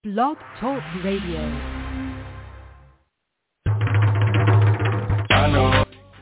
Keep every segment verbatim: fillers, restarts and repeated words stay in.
Blog Talk Radio. I know.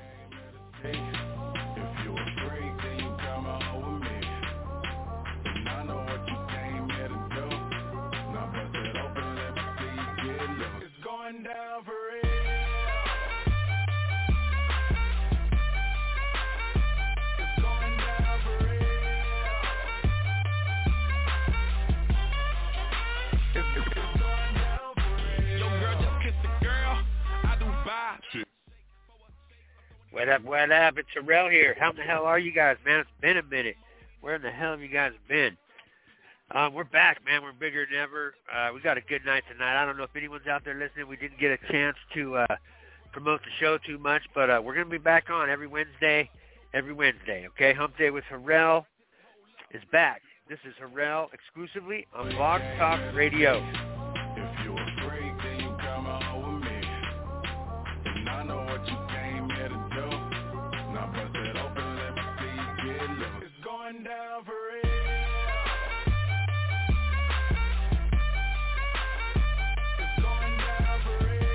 What up, what up? It's Harrell here. How in the hell are you guys, man? It's been a minute. Where in the hell have you guys been? Um, we're back, man. We're bigger than ever. Uh, we got a good night tonight. I don't know if anyone's out there listening. We didn't get a chance to uh, promote the show too much, but uh, we're going to be back on every Wednesday, every Wednesday, okay? Hump Day with Harrell is back. This is Harrell exclusively on Blog Talk Radio. If you're afraid, then you come on with me. And I know what you came here to do. Now bust it open, let me see you get loose. It's going down for real. It's going down for real.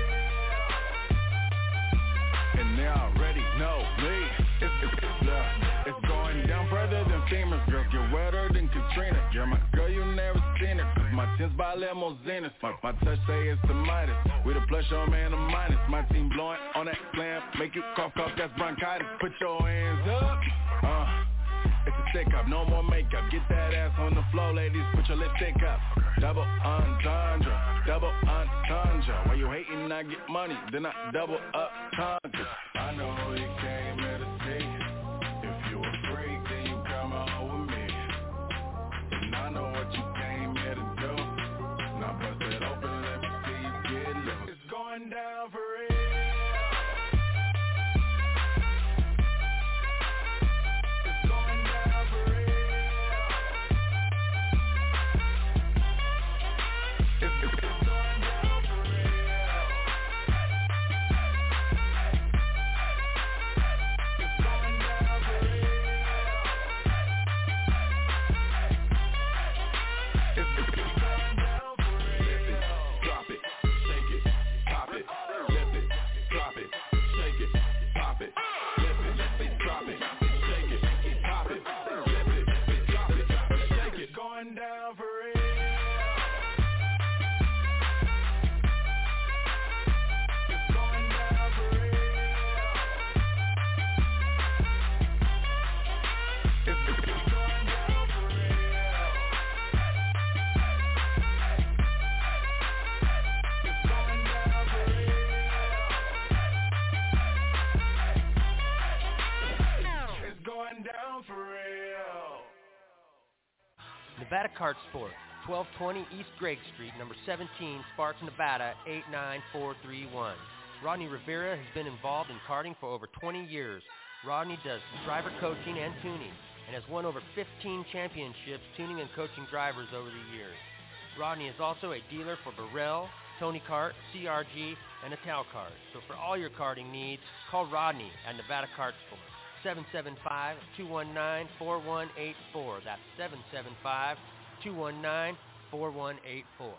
And they already know me. It's, it's, it's, uh, it's going down further than FEMA's. Girl, get wetter than Katrina. You're my girl, you never seen it. Cause my tins by limousines. My, my touch say it's the Midas. We the plus your man a minus. My team blowing on that slam. Make you cough, cough, that's bronchitis. Put your hands up. Uh, it's a stick up, no more makeup. Get that ass on the floor, ladies. Put your lipstick up. Double entendre, double entendre. While you hating, I get money. Then I double up conquer. I know who you came here to see. If you afraid, then you come on with me. And I know what you came here to do. Now bust it open, let me see you get loose. It's going down for real. It's going down for real. It's, it's, it's going down for real. It's going down for real. It's, it's, it's going down for real. Drop it, shake it, pop it, lift it, drop it, shake it, pop it, lift it, drop it, shake it, pop it, lift it, drop it, shake it. Going down for real. It's going down for real. It's, it's, it's going down for real. It's going down for real. It's going down for real. Nevada Kart Sport, twelve twenty East Gregg Street, number seventeen, Sparks, Nevada, eight nine four three one. Rodney Rivera has been involved in karting for over twenty years. Rodney does driver coaching and tuning and has won over fifteen championships tuning and coaching drivers over the years. Rodney is also a dealer for Burrell, Tony Kart, C R G, and Ital Kart. So for all your karting needs, call Rodney at Nevada Kart Sport, seven seven five, two one nine, four one eight four. That's seven seven five, two one nine, four one eight four.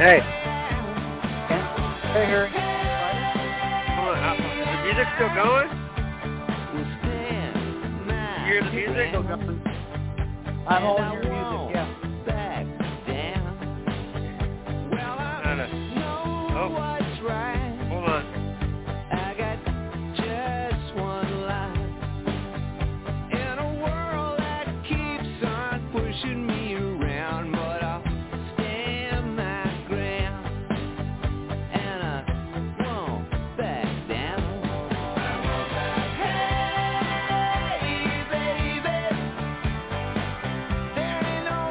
Hey. Hey, Harry. Come on, uh, is the music still going? You hear the music? Still going. I'm holding your music, yeah. Oh, hold on. I got just one life in a world that keeps on pushing me around, but I'll stand my ground and I won't back down. Hey, baby, there ain't no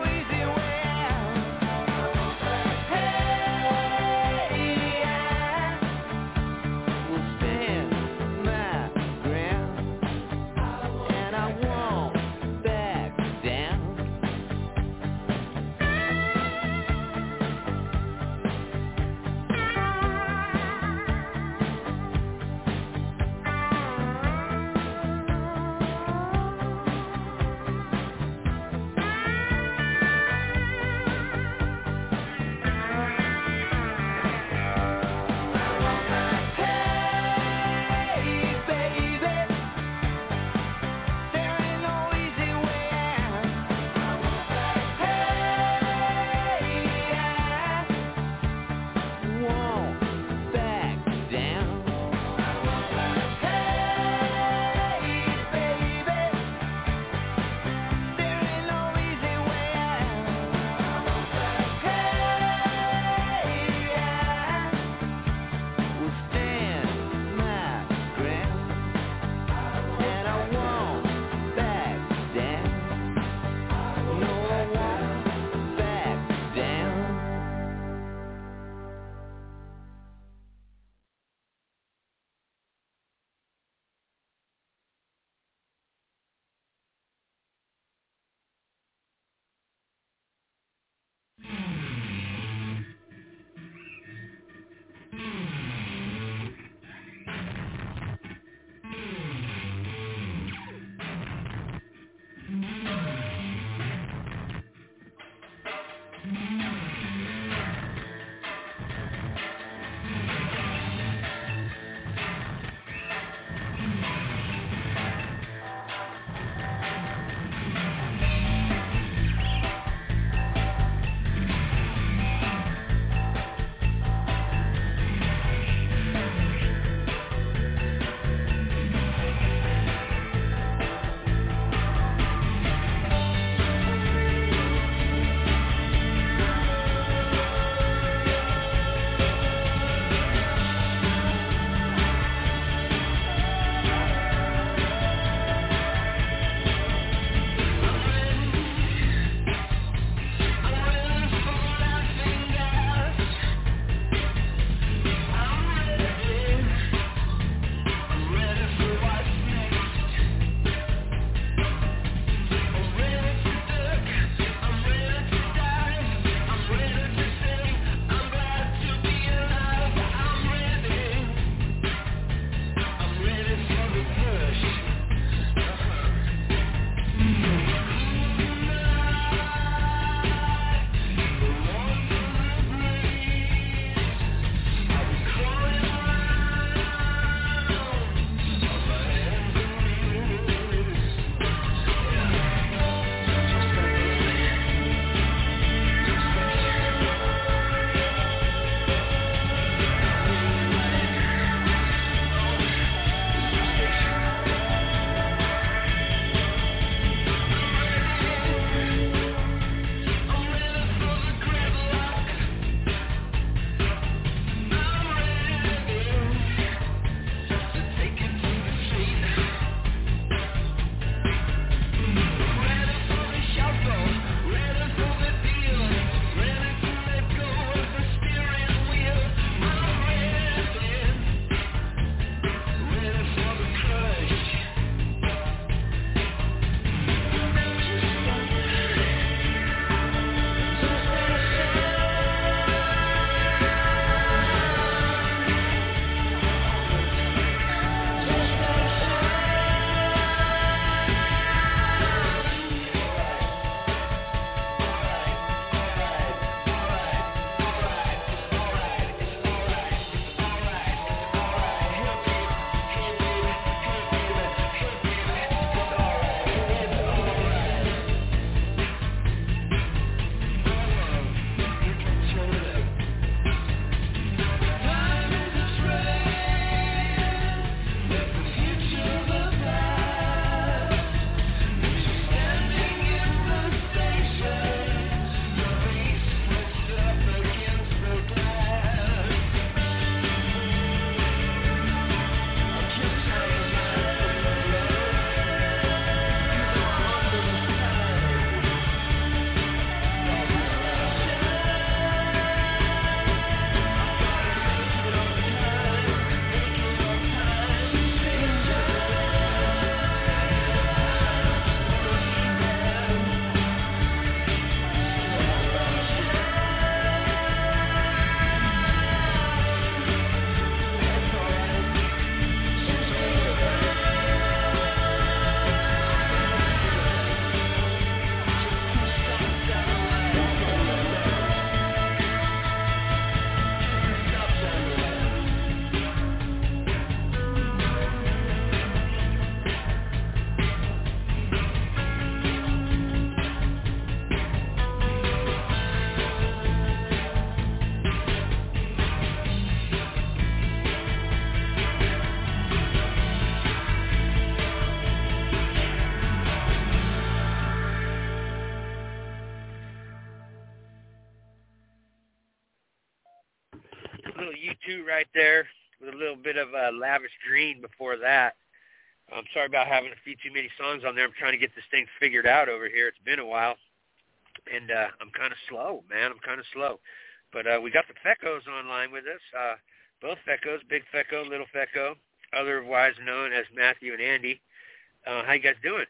V two right there with a little bit of uh, lavish green before that. I'm sorry about having a few too many songs on there. I'm trying to get this thing figured out over here. It's been a while, and uh, I'm kind of slow, man. I'm kind of slow. But uh, we got the Feckos online with us, uh, both Feckos, Big Fecko, Little Fecko, otherwise known as Matthew and Andy. Uh, how you guys doing?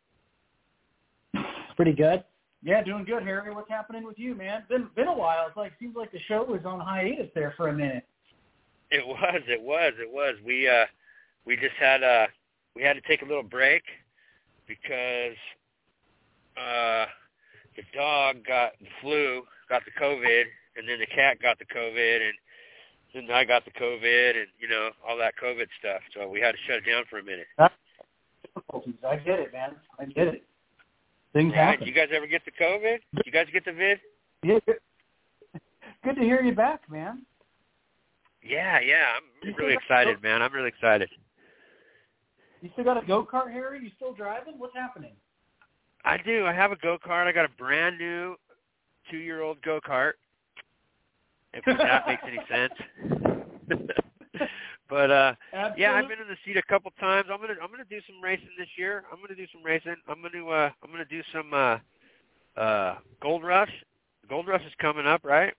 Pretty good. Yeah, doing good, Harry. What's happening with you, man? Been been a while. It's like seems like the show was on hiatus there for a minute. It was, it was, it was. We uh, we just had uh, we had to take a little break because uh, the dog got the flu, got the COVID, and then the cat got the COVID, and then I got the COVID, and you know all that COVID stuff. So we had to shut it down for a minute. I get it, man. I get it. Things yeah, happen. You guys ever get the COVID? You guys get the vid? Yeah. Good, good to hear you back, man. Yeah, yeah. I'm You really still got- excited, man. I'm really excited. You still got a go-kart, Harry? You still driving? What's happening? I do. I have a go-kart. I got a brand new two-year-old go-kart, if that makes any sense. But uh Absolutely. yeah, I've been in the seat a couple times. I'm gonna I'm gonna do some racing this year. I'm gonna do some racing. I'm gonna uh I'm gonna do some uh uh Gold Rush. Gold Rush is coming up, right?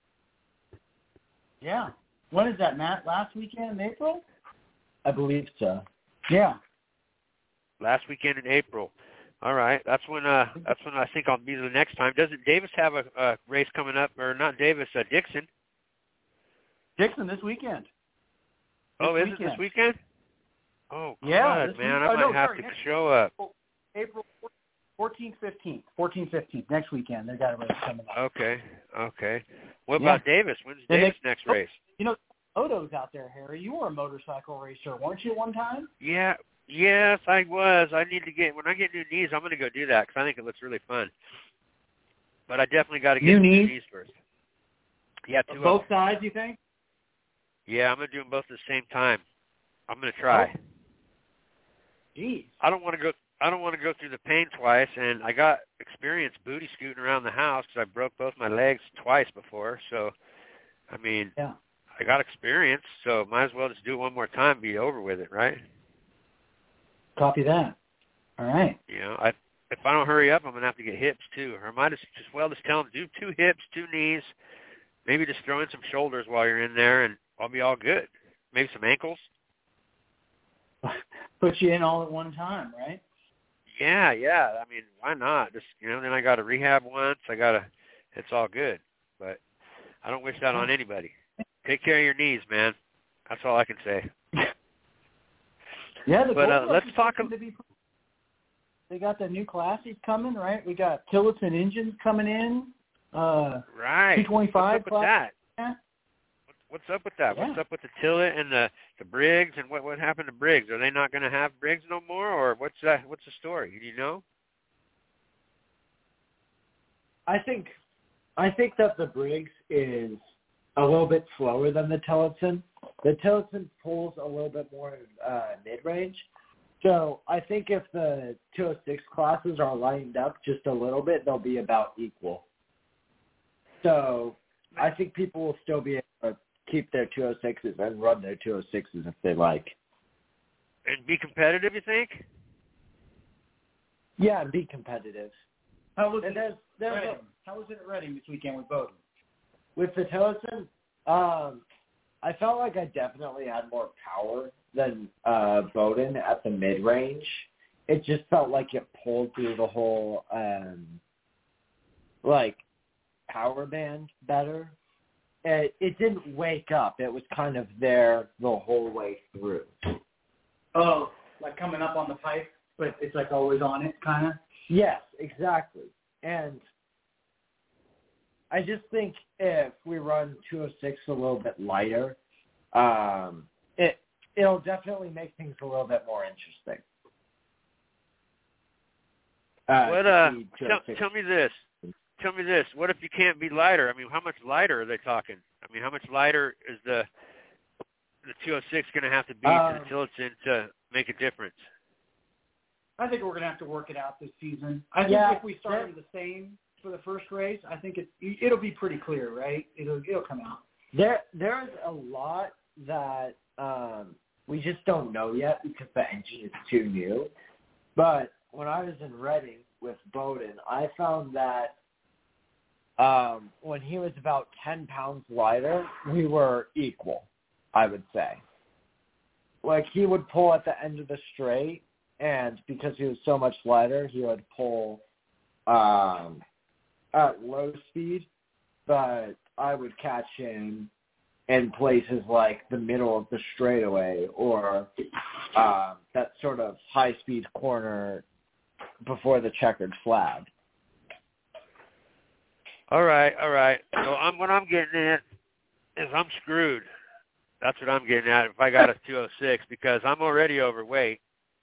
Yeah. When is that, Matt? Last weekend in April? I believe so. Yeah. Last weekend in April. All right. That's when uh that's when I think I'll be the next time. Doesn't Davis have a, a race coming up, or not Davis, uh, Dixon? Dixon this weekend. Oh, This is weekend. it this weekend? Oh, Yeah, good, this man. week- I oh, might no, have sorry, to next show up. April fourteenth, fifteenth. fourteenth, fifteenth. Next weekend. They got a race coming up. Okay, okay. What Yeah. about Davis? When's Then Davis' they- next race? You know, Odo's out there, Harry. You were a motorcycle racer, weren't you, one time? Yeah, yes, I was. I need to get, when I get new knees, I'm going to go do that because I think it looks really fun. But I definitely got to get New some knees? knees first. Yeah, two of Both them. sides, you think? Yeah, I'm going to do them both at the same time. I'm going to try. Oh. Jeez. I don't want to go. I don't want to go through the pain twice, and I got experience booty scooting around the house because I broke both my legs twice before. So, I mean, Yeah. I got experience, so might as well just do it one more time, and be over with it, right? Copy that. All right. You know, I if I don't hurry up, I'm gonna have to get hips too. Or I might just just well just tell them do two hips, two knees, maybe just throw in some shoulders while you're in there, and I'll be all good. Maybe some ankles. Put you in all at one time, right? Yeah, yeah. I mean, why not? Just you know, then I got to rehab once. I got to. It's all good, but I don't wish that on anybody. Take care of your knees, man. That's all I can say. Yeah, the But, uh, Gold let's Rush is talk looking to be- They got the new classes coming, right? We got Tillotson engines coming in. Uh, Right. two twenty-five What's up with that? Yeah. What's up with that? Yeah. What's up with the Tillet and the the Briggs, and what what happened to Briggs? Are they not going to have Briggs no more, or what's that? What's the story? Do you know? I think I think that the Briggs is a little bit slower than the Tillotson. The Tillotson pulls a little bit more uh, mid-range. So I think if the two oh six classes are lined up just a little bit, they'll be about equal. So I think people will still be able to keep their two oh sixes and run their two oh sixes if they like. And be competitive, you think? Yeah, and be competitive. How was And it? there's, there's Reading? a, How was it at Reading this weekend with Bowden? with the Tillotson, um, I felt like I definitely had more power than uh, Bowden at the mid-range. It just felt like it pulled through the whole, um, like, power band better. It, it didn't wake up. It was kind of there the whole way through. Oh, like coming up on the pipe, but it's like always on it, kind of? Yes, exactly. And I just think if we run two oh six a little bit lighter, um, it, it'll definitely make things a little bit more interesting. Uh, what to uh? see Tell, two oh six. tell me this. Tell me this. What if you can't be lighter? I mean, how much lighter are they talking? I mean, how much lighter is the the two oh six going to have to be Um, to the Tillotson to make a difference? I think we're going to have to work it out this season. I think Yeah, if we started the same for the first race, I think it, it'll be pretty clear, right? It'll, it'll come out. There, there's a lot that um, we just don't know yet because the engine is too new. But when I was in Reading with Bowden, I found that um, when he was about ten pounds lighter, we were equal, I would say. Like, he would pull at the end of the straight, and because he was so much lighter, he would pull um, at low speed, but I would catch him in places like the middle of the straightaway or uh, that sort of high-speed corner before the checkered flag. All right, all right. So I'm, what I'm getting at is I'm screwed. That's what I'm getting at if I got a two oh six because I'm already overweight.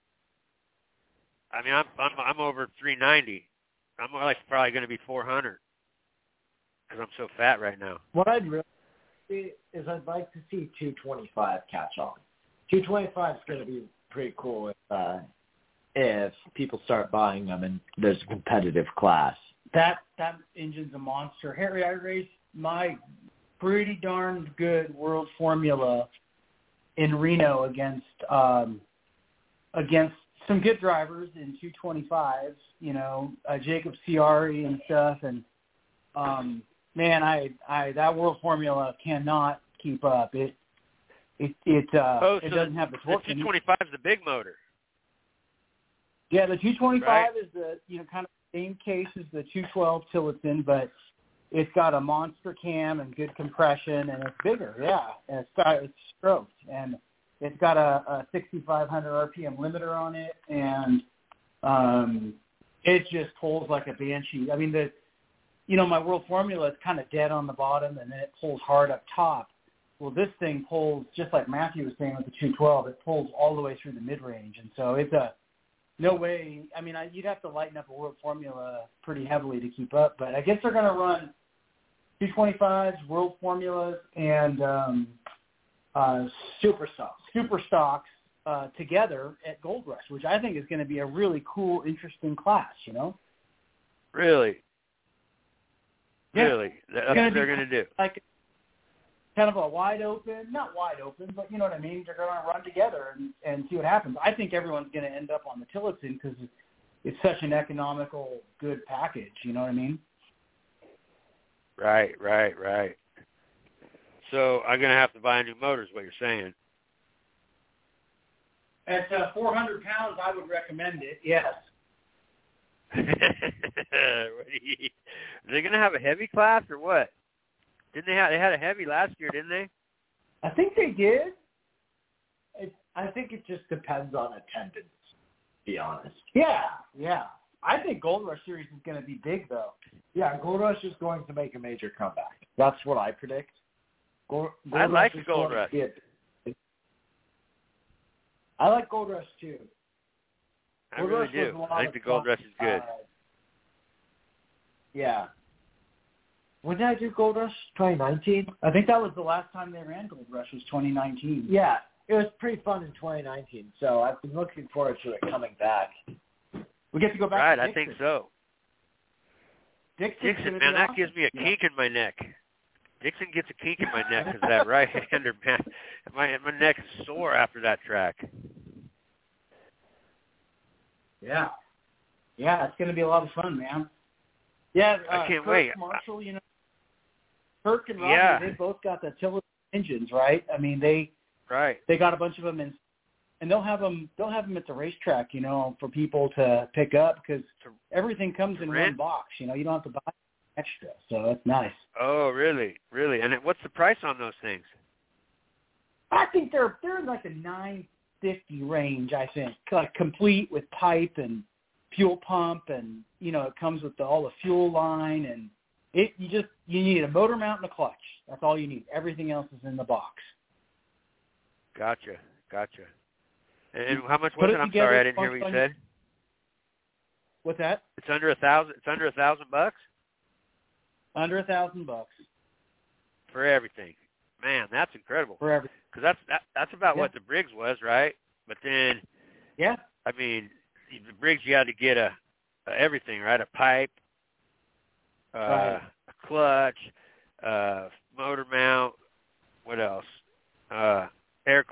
I mean, I'm I'm, I'm over three ninety. I'm like probably going to be four hundred because I'm so fat right now. What I'd really see is I'd like to see two twenty-five catch on. two twenty-five is going to be pretty cool if, uh, if people start buying them and there's a competitive class. That that engine's a monster. Harry, I raced my pretty darn good World Formula in Reno against um, against some good drivers in two twenty-fives, you know, uh, Jacob Ciari and stuff. And, um, man, I, I that World Formula cannot keep up. It it it, uh, oh, it so doesn't have the torque. The two twenty-five is the big motor. Yeah, the two twenty-five right? is the, you know, kind of the same case as the two twelve Tillotson, but it's got a monster cam and good compression, and it's bigger, yeah. And it's got it's stroked, and it's got a, a sixty-five hundred R P M limiter on it, and um, it just pulls like a banshee. I mean, the you know my World Formula is kind of dead on the bottom, and then it pulls hard up top. Well, this thing pulls just like Matthew was saying with the two twelve. It pulls all the way through the mid range, and so it's a no way. I mean, I, you'd have to lighten up a World Formula pretty heavily to keep up, but I guess they're going to run two twenty-fives, World Formulas, and um, uh, Super stocks. Super stocks uh, together at Gold Rush, which I think is going to be a really cool, interesting class, you know? Really? Yeah. Really? That's what they're going to do? Like kind of a wide open, not wide open, but you know what I mean? They're going to run together and, and see what happens. I think everyone's going to end up on the Tillotson because it's such an economical, good package, you know what I mean? Right, right, right. So I'm going to have to buy a new motor is what you're saying. At uh, four hundred pounds, I would recommend it, yes. Are they going to have a heavy class or what? Didn't they have? They had a heavy last year, didn't they? I think they did. It, I think it just depends on attendance, to be honest. Yeah, yeah. I think Gold Rush Series is going to be big, though. Yeah, Gold Rush is going to make a major comeback. That's what I predict. Gold, Gold I Rush like is Gold going Rush. to be a- I like Gold Rush, too. I Gold really Rush do. was a lot I think of the Gold fun. Rush is good. Uh, yeah. When did I do Gold Rush? twenty nineteen? I think that was the last time they ran Gold Rush was twenty nineteen. Yeah, it was pretty fun in twenty nineteen, so I've been looking forward to it coming back. We get to go back Right, to I Dixon. think so. Dixon's Dixon, gonna man, be that awesome. gives me a Yeah. kink in my neck. Dixon gets a kink in my neck because that right-hander, man. My, my neck is sore after that track. Yeah. Yeah, it's going to be a lot of fun, man. Yeah, uh, I can't Kirk wait. Marshall, you know, Kirk and Robbie, Yeah. they both got the Tillotson engines, right? I mean, they Right. they got a bunch of them in, and they'll have them they'll have them at the racetrack, you know, for people to pick up because everything comes to in rent? one box. You know, you don't have to buy extra, so that's nice. Oh, really? Really? And what's the price on those things? I think they're they're in like a nine fifty range. I think like complete with pipe and fuel pump, and you know it comes with the, all the fuel line, and it you just you need a motor mount and a clutch. That's all you need. Everything else is in the box. Gotcha. Gotcha. And how much Put was it it? I'm together, sorry, I didn't hear what you fun- said. What's that? It's under a thousand. It's under a thousand bucks Under a thousand bucks for everything. Man, that's incredible. for everything. Because that's that, that's about Yeah. what the Briggs was, right? But then, Yeah. I mean, the Briggs you had to get a, a everything, right? A pipe, uh, Right. a clutch, uh, motor mount,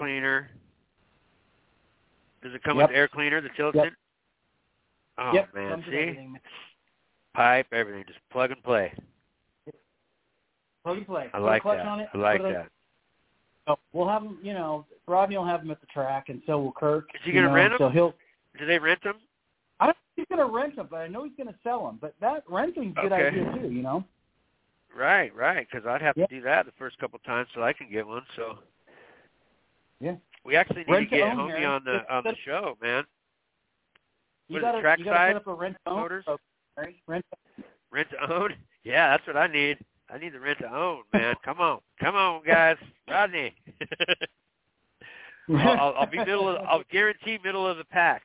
cleaner. Does it come Yep. with air cleaner, the Tillotson? Yep. Oh, yep. man, Comes with see? everything, man. Pipe, everything. Just plug and play. Plug and play. I Put like a clutch that. on it, I like put a- that. Oh, we'll have them, you know, Rodney will have them at the track, and so will Kirk. Is he you going to know, rent them? So he'll, Do they rent them? I don't think he's going to rent them, but I know he's going to sell them. But that renting's a good Okay. idea, too, you know? Right, right, because I'd have Yep. to do that the first couple times so I can get one. So Yeah. we actually need Rent to to get own, Homie Harry. on the Just on the set- show, man. You What is got it, to trackside set up a rent to own motors? program, right? Rent Rent to own? Yeah, that's what I need. I need the rent to own, man. Come on, come on, guys. Rodney. I'll, I'll, I'll be middle. Of, I'll guarantee middle of the pack.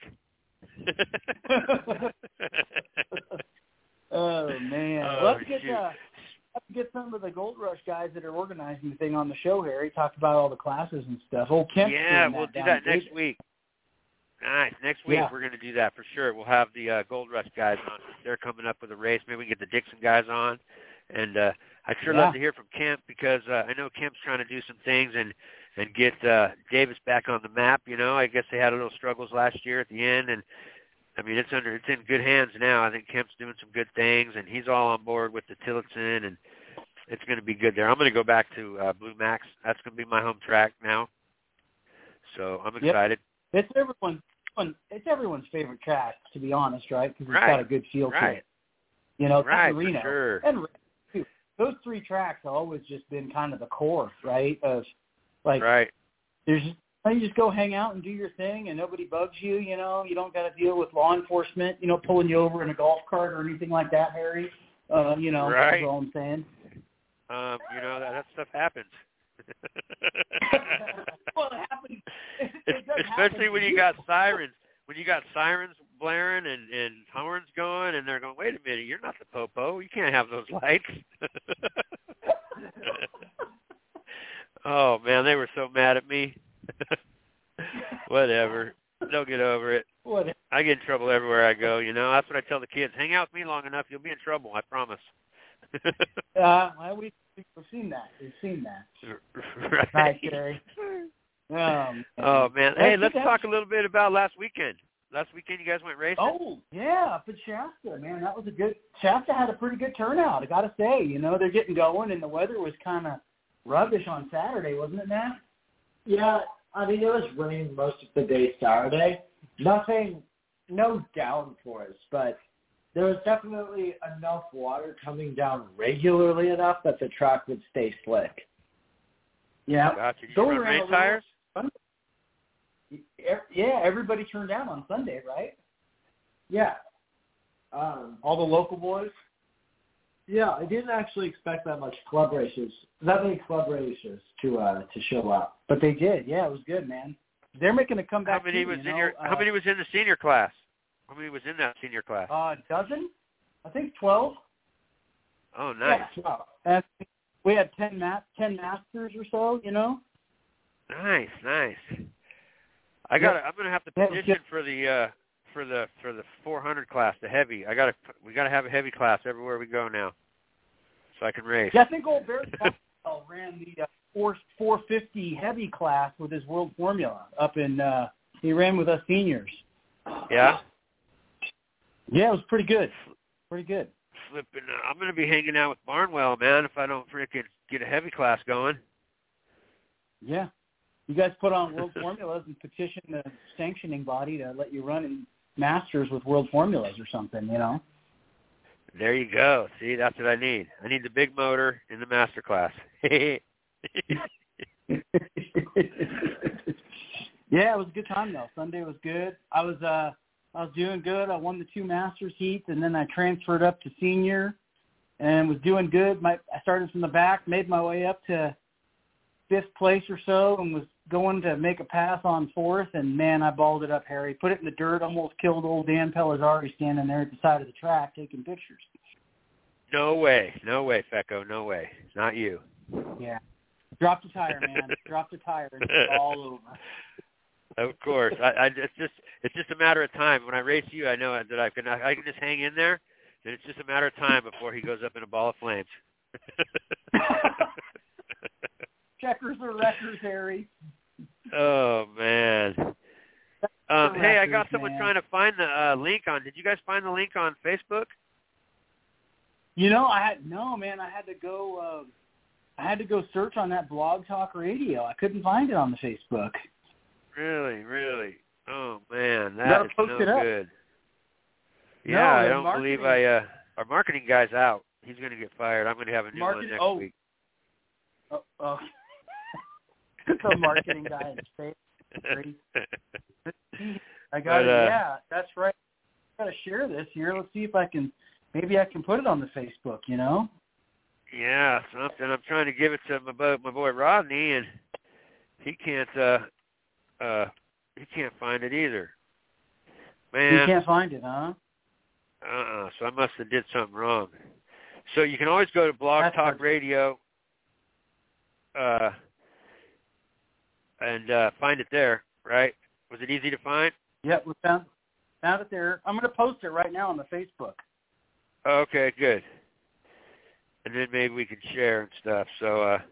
Oh man, Oh, let's get shoot. uh, let's get some of the Gold Rush guys that are organizing the thing on the show, Harry. Talk about all the classes and stuff. Old Kemp's Yeah, doing we'll that do down that in next Vegas. week. Nice. Next week Yeah. we're going to do that for sure. We'll have the uh, Gold Rush guys on. They're coming up with a race. Maybe we can get the Dixon guys on. And uh, I'd sure Yeah. love to hear from Kemp because uh, I know Kemp's trying to do some things and and get uh, Davis back on the map. You know, I guess they had a little struggles last year at the end, and I mean it's under it's in good hands now. I think Kemp's doing some good things, and he's all on board with the Tillotson, and it's going to be good there. I'm going to go back to uh, Blue Max. That's going to be my home track now. So I'm Yep. excited. It's everyone's it's everyone's favorite track, to be honest, right? Because it's Right. got a good feel to Right. it. You know, Right, and for Reno sure. and Reno, too. Those three tracks have always just been kind of the core, right? Of like Right. there's you just go hang out and do your thing, and nobody bugs you. You know, you don't got to deal with law enforcement, you know, pulling you over in a golf cart or anything like that, Harry. Uh, you know, Right. that's all I'm saying. Um, you know, that, that stuff happens. Well, it happens. It, it does Especially happen when to you got sirens. When you got sirens blaring and, and horns going, and they're going, wait a minute, you're not the popo. You can't have those lights. Oh, man, they were so mad at me. Whatever. They'll get over it. What? I get in trouble everywhere I go, you know. That's what I tell the kids. Hang out with me long enough, you'll be in trouble, I promise. Uh, well, we, we've seen that. We've seen that. Right. Nice, Harry. Um, Oh, man. Hey, let's That's- talk a little bit about last weekend. Last weekend you guys went racing? Oh, yeah, up at Shasta, man. That was a good – Shasta had a pretty good turnout, I got to say. You know, they're getting going, and the weather was kind of rubbish on Saturday, wasn't it, Matt? Yeah, I mean, it was raining most of the day Saturday. Nothing, no downpours, but there was definitely enough water coming down regularly enough that the track would stay slick. Yeah. Gotcha. Did you Those run ran a rain little- tires? Yeah, everybody turned out on Sunday, right? Yeah. Um, All the local boys? yeah, I didn't actually expect that much club races, that many club races to uh, to show up. But they did. Yeah, it was good, man. They're making a comeback. How many too, was you in know? your uh, how many was in the senior class? How many was in that senior class? Uh, dozen? I think twelve. Oh, nice. Yeah, well, And we had ten ma- ten masters or so, you know? Nice, nice. I got. to I'm going to have to Yeah, petition for the uh, for the for the four hundred class, the heavy. I got to. We got to have a heavy class everywhere we go now, so I can race. Yeah, I think old Barry Paul ran the uh, four four fifty heavy class with his World Formula up in. Uh, he ran with us seniors. Yeah. Yeah, it was pretty good. Pretty good. Flipping. Uh, I'm going to be hanging out with Barnwell, man, if I don't freaking get a heavy class going. Yeah. You guys put on World Formulas and petition the sanctioning body to let you run in Masters with World Formulas or something, you know? There you go. See, that's what I need. I need the big motor in the master class. Yeah, it was a good time though. Sunday was good. I was uh I was doing good. I won the two Masters heats, and then I transferred up to senior and was doing good. My I started from the back, made my way up to fifth place or so, and was going to make a pass on fourth, and man, I balled it up, Harry. Put it in the dirt, almost killed old Dan Pellizzari standing there at the side of the track taking pictures. No way. No way, Fecco. No way. Not you. Yeah. Dropped a tire, man. Dropped a tire, and it's all over. Of course. I, I it's just it's just a matter of time. When I race you, I know that I can I can just hang in there, and it's just a matter of time before he goes up in a ball of flames. Checkers or records, Harry. Oh, man. Um, hey, I got someone man. trying to find the uh, link on. Did you guys find the link on Facebook? You know, I had no man. I had to go. Uh, I had to go search on that Blog Talk Radio. I couldn't find it on the Facebook. Really, really. Oh man, Gotta that is post no it up. good. No, Yeah, I the don't marketing- believe I. Uh, our marketing guy's out. He's going to get fired. I'm going to have a new Market- one next oh. week. Oh, oh. The marketing guy in space. I got But, it. uh, Yeah, that's right. I gotta share this here. Let's see if I can. Maybe I can put it on the Facebook. You know. Yeah, something. I'm trying to give it to my boy, my boy Rodney, and he can't. Uh, uh, he can't find it either. Man. You can't find it, huh? Uh-uh. So I must have did something wrong. So you can always go to Blog That's Talk hard. Radio uh, and uh, find it there, right? Was it easy to find? Yep, we found found it there. I'm going to post it right now on the Facebook. Okay, good. And then maybe we can share and stuff. So, uh,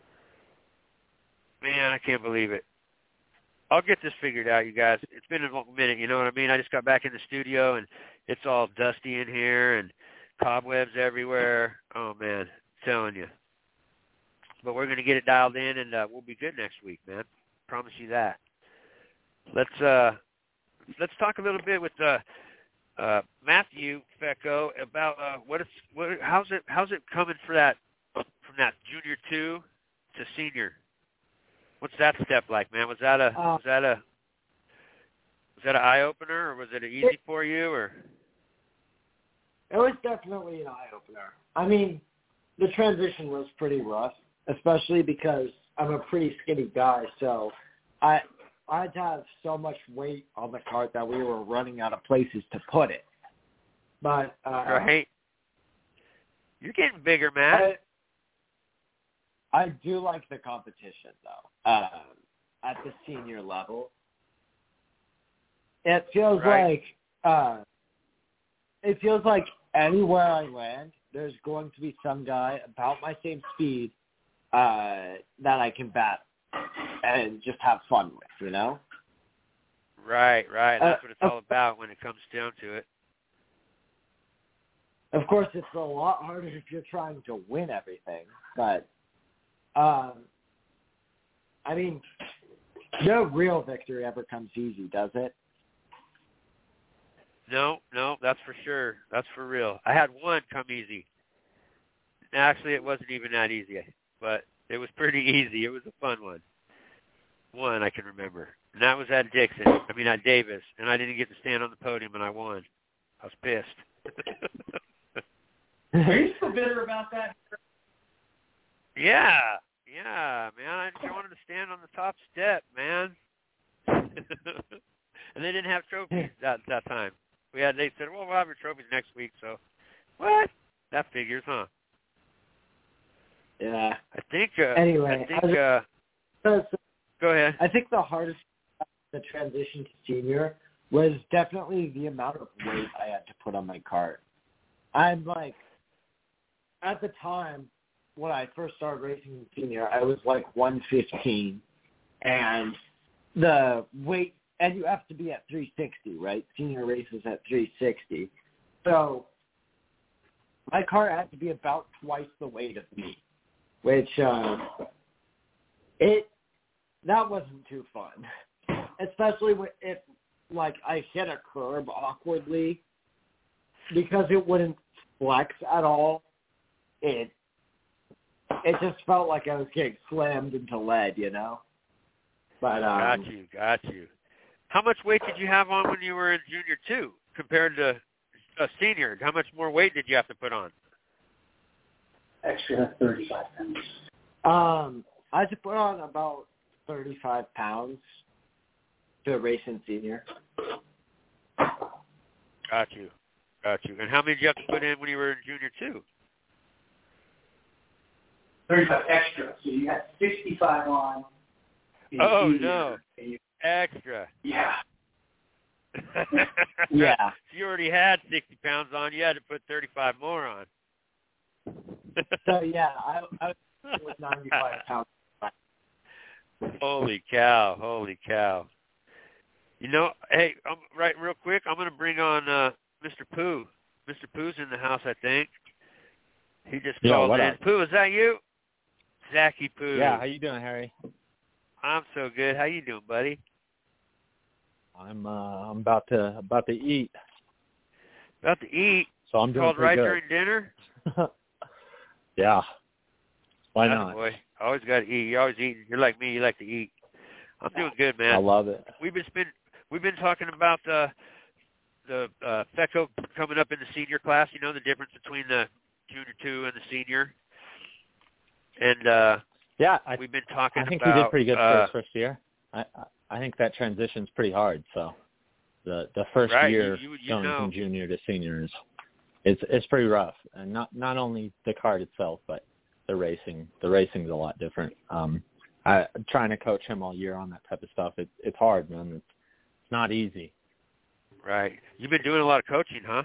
man, I can't believe it. I'll get this figured out, you guys. It's been a minute, you know what I mean? I just got back in the studio, and it's all dusty in here and cobwebs everywhere. Oh, man, I'm telling you. But we're going to get it dialed in, and uh, we'll be good next week, man. Promise you that. Let's uh, let's talk a little bit with uh, uh, Matthew Fecko about uh, what it's what how's it how's it coming for that from that junior two to senior. What's that step like, man? Was that a Uh, was that a was that an eye opener, or was it easy it, for you, or? It was definitely an eye opener. I mean, the transition was pretty rough, especially because I'm a pretty skinny guy, so I I had to have so much weight on the cart that we were running out of places to put it. But uh, Right. You're getting bigger, man. I, I do like the competition, though, uh, at the senior level. It feels Right. like uh, it feels like anywhere I land, there's going to be some guy about my same speed uh, that I can bat and just have fun with, you know? Right, right. That's Uh, what it's all about when it comes down to it. Of course, it's a lot harder if you're trying to win everything, but um, I mean, no real victory ever comes easy, does it? No, no, that's for sure. That's for real. I had one come easy. Actually, it wasn't even that easy, but it was pretty easy. It was a fun one. One I can remember. And that was at Dixon. I mean, at Davis. And I didn't get to stand on the podium, and I won. I was pissed. Are you still bitter about that? Yeah. Yeah, man. I just wanted to stand on the top step, man. And they didn't have trophies that that time. We had. They said, well, we'll have your trophies next week. So, what? That figures, huh? Yeah. I think. Uh, Anyway, I think. I was- Uh, So, go ahead. I think the hardest part of the transition to senior was definitely the amount of weight I had to put on my cart. I'm like, at the time when I first started racing senior, I was like one fifteen, and the weight, and you have to be at three sixty, right? Senior races at three sixty. So my cart had to be about twice the weight of me, which uh, it that wasn't too fun, especially if like I hit a curb awkwardly because it wouldn't flex at all. It it just felt like I was getting slammed into lead, you know. But um, Got you, got you. How much weight did you have on when you were in junior two compared to a senior? How much more weight did you have to put on? Extra thirty-five pounds. Um, I had to put on about thirty-five pounds to race in senior. Got you, got you. And how many did you have to put in when you were in junior two? thirty-five extra. So you had sixty-five on. in Oh, senior, no. and you- Extra. Yeah. Yeah. So you already had sixty pounds on. You had to put thirty-five more on. So yeah, I, I was ninety-five pounds. Holy cow! Holy cow! You know, hey, I'm, right, real quick, I'm going to bring on uh, Mister Pooh. Mister Pooh's in the house, I think. He just yeah, called what in. up? Pooh, is that you? Zachy Pooh. Yeah, how you doing, Harry? I'm so good. How you doing, buddy? I'm uh, I'm about to about to eat. About to eat. So I'm doing Called pretty right good. during dinner. Yeah. Why That's not? Boy, always got to eat. You're always eating. You're like me. You like to eat. I'm doing good, man. I love it. We've been spend, we've been talking about uh, the uh, FECO coming up in the senior class. You know the difference between the junior two and the senior. And uh, yeah, I, we've been talking. I think about, he did pretty good uh, for his first year. I I think that transition's pretty hard. So the the first right, year you, you, you going know. from junior to senior is it's it's pretty rough, and not not only the card itself, but the racing. The racing's a lot different. Um, I trying to coach him all year on that type of stuff. It's it's hard, man. It's, it's not easy. Right. You've been doing a lot of coaching, huh?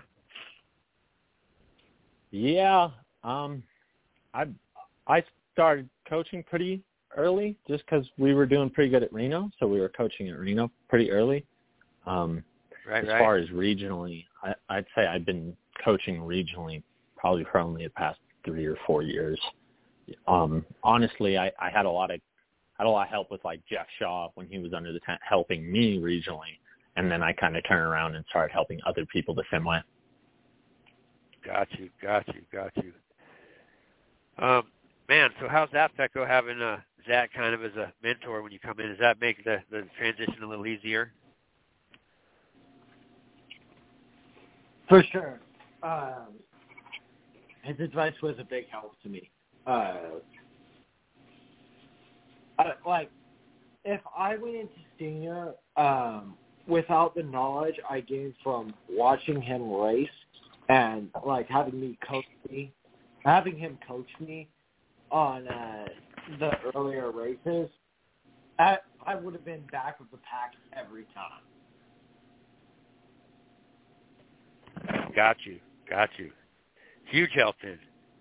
Yeah. Um, I I started coaching pretty early just because we were doing pretty good at Reno, so we were coaching at Reno pretty early. Um, right, as right. far as regionally, I, I'd say I've been coaching regionally probably for only the past three or four years. Um, honestly, I, I had a lot of had a lot of help with like Jeff Shaw when he was under the tent helping me regionally, and then I kind of turned around and started helping other people the same way. Got you, got you, got you. Um, man, so how's that, FECO, having uh, Zach kind of as a mentor when you come in? Does that make the, the transition a little easier? For sure. Um, his advice was a big help to me. Uh, I, like, if I went into senior um, without the knowledge I gained from watching him race and, like, having me coach me, having him coach me on uh, the earlier races, I, I would have been back of the pack every time. Got you, got you. Huge help then.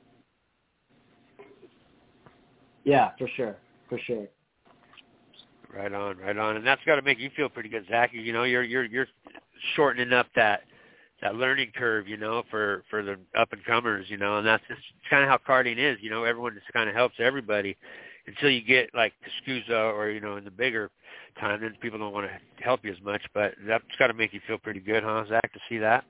Yeah, for sure, for sure. Right on, right on, and that's got to make you feel pretty good, Zach. You know, you're you're you're shortening up that that learning curve, you know, for for the up and comers, you know, and that's just kind of how karting is. You know, everyone just kind of helps everybody until you get like to SCUSA or you know in the bigger time, then people don't want to help you as much. But that's got to make you feel pretty good, huh, Zach, to see that?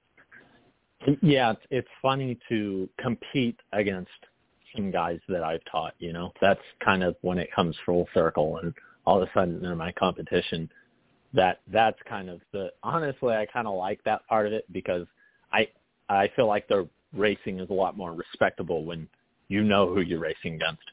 Yeah, it's, it's funny to compete against some guys that I've taught, you know. That's kind of when it comes full circle and all of a sudden in my competition, that that's kind of the, honestly, I kind of like that part of it because I I feel like the racing is a lot more respectable when you know who you're racing against.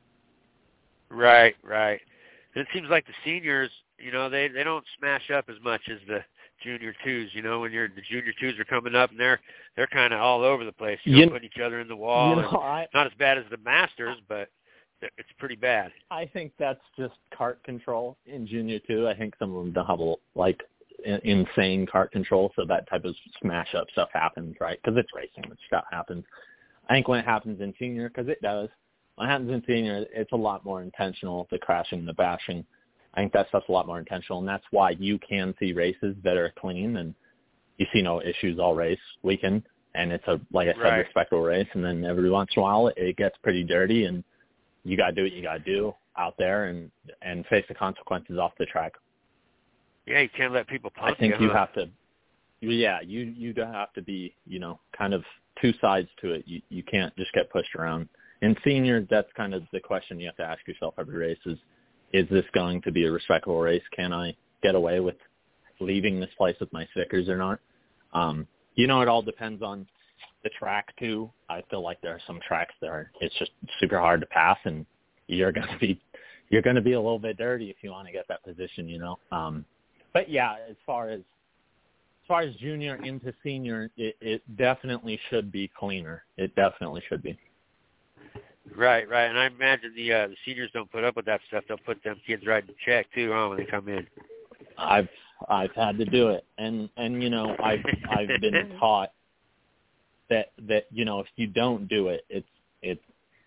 Right, right. And it seems like the seniors, you know, they, they don't smash up as much as the junior twos, you know, when you're the junior twos are coming up and they're they're kind of all over the place, you know, you, putting each other in the wall. You know, I, not as bad as the masters, but it's pretty bad. I think that's just cart control in junior two. I think some of them don't have a, like insane cart control, so that type of smash up stuff happens, right? Because it's racing, which stuff happens. I think when it happens in senior, because it does, when it happens in senior, it's a lot more intentional, the crashing, the bashing. I think that stuff's a lot more intentional, and that's why you can see races that are clean and you see no issues all race weekend, and it's a, like I said, right. respectable race, and then every once in a while it gets pretty dirty, and you got to do what you got to do out there and, and face the consequences off the track. Yeah, you can't let people punk I think you, you huh? have to, yeah, you, you have to be, you know, kind of two sides to it. You, you can't just get pushed around. In senior, that's kind of the question you have to ask yourself every race is, is this going to be a respectable race? Can I get away with leaving this place with my stickers or not? Um, you know, it all depends on the track too. I feel like there are some tracks that are, it's just super hard to pass, and you're going to be, you're going to be a little bit dirty if you want to get that position, you know? Um, but yeah, as far as, as far as junior into senior, it, it definitely should be cleaner. It definitely should be. Right, right. And I imagine the uh, the seniors don't put up with that stuff. They'll put them kids right in check too, huh, when they come in. I've I've had to do it, and and you know I've I've been taught that that you know if you don't do it, it's it's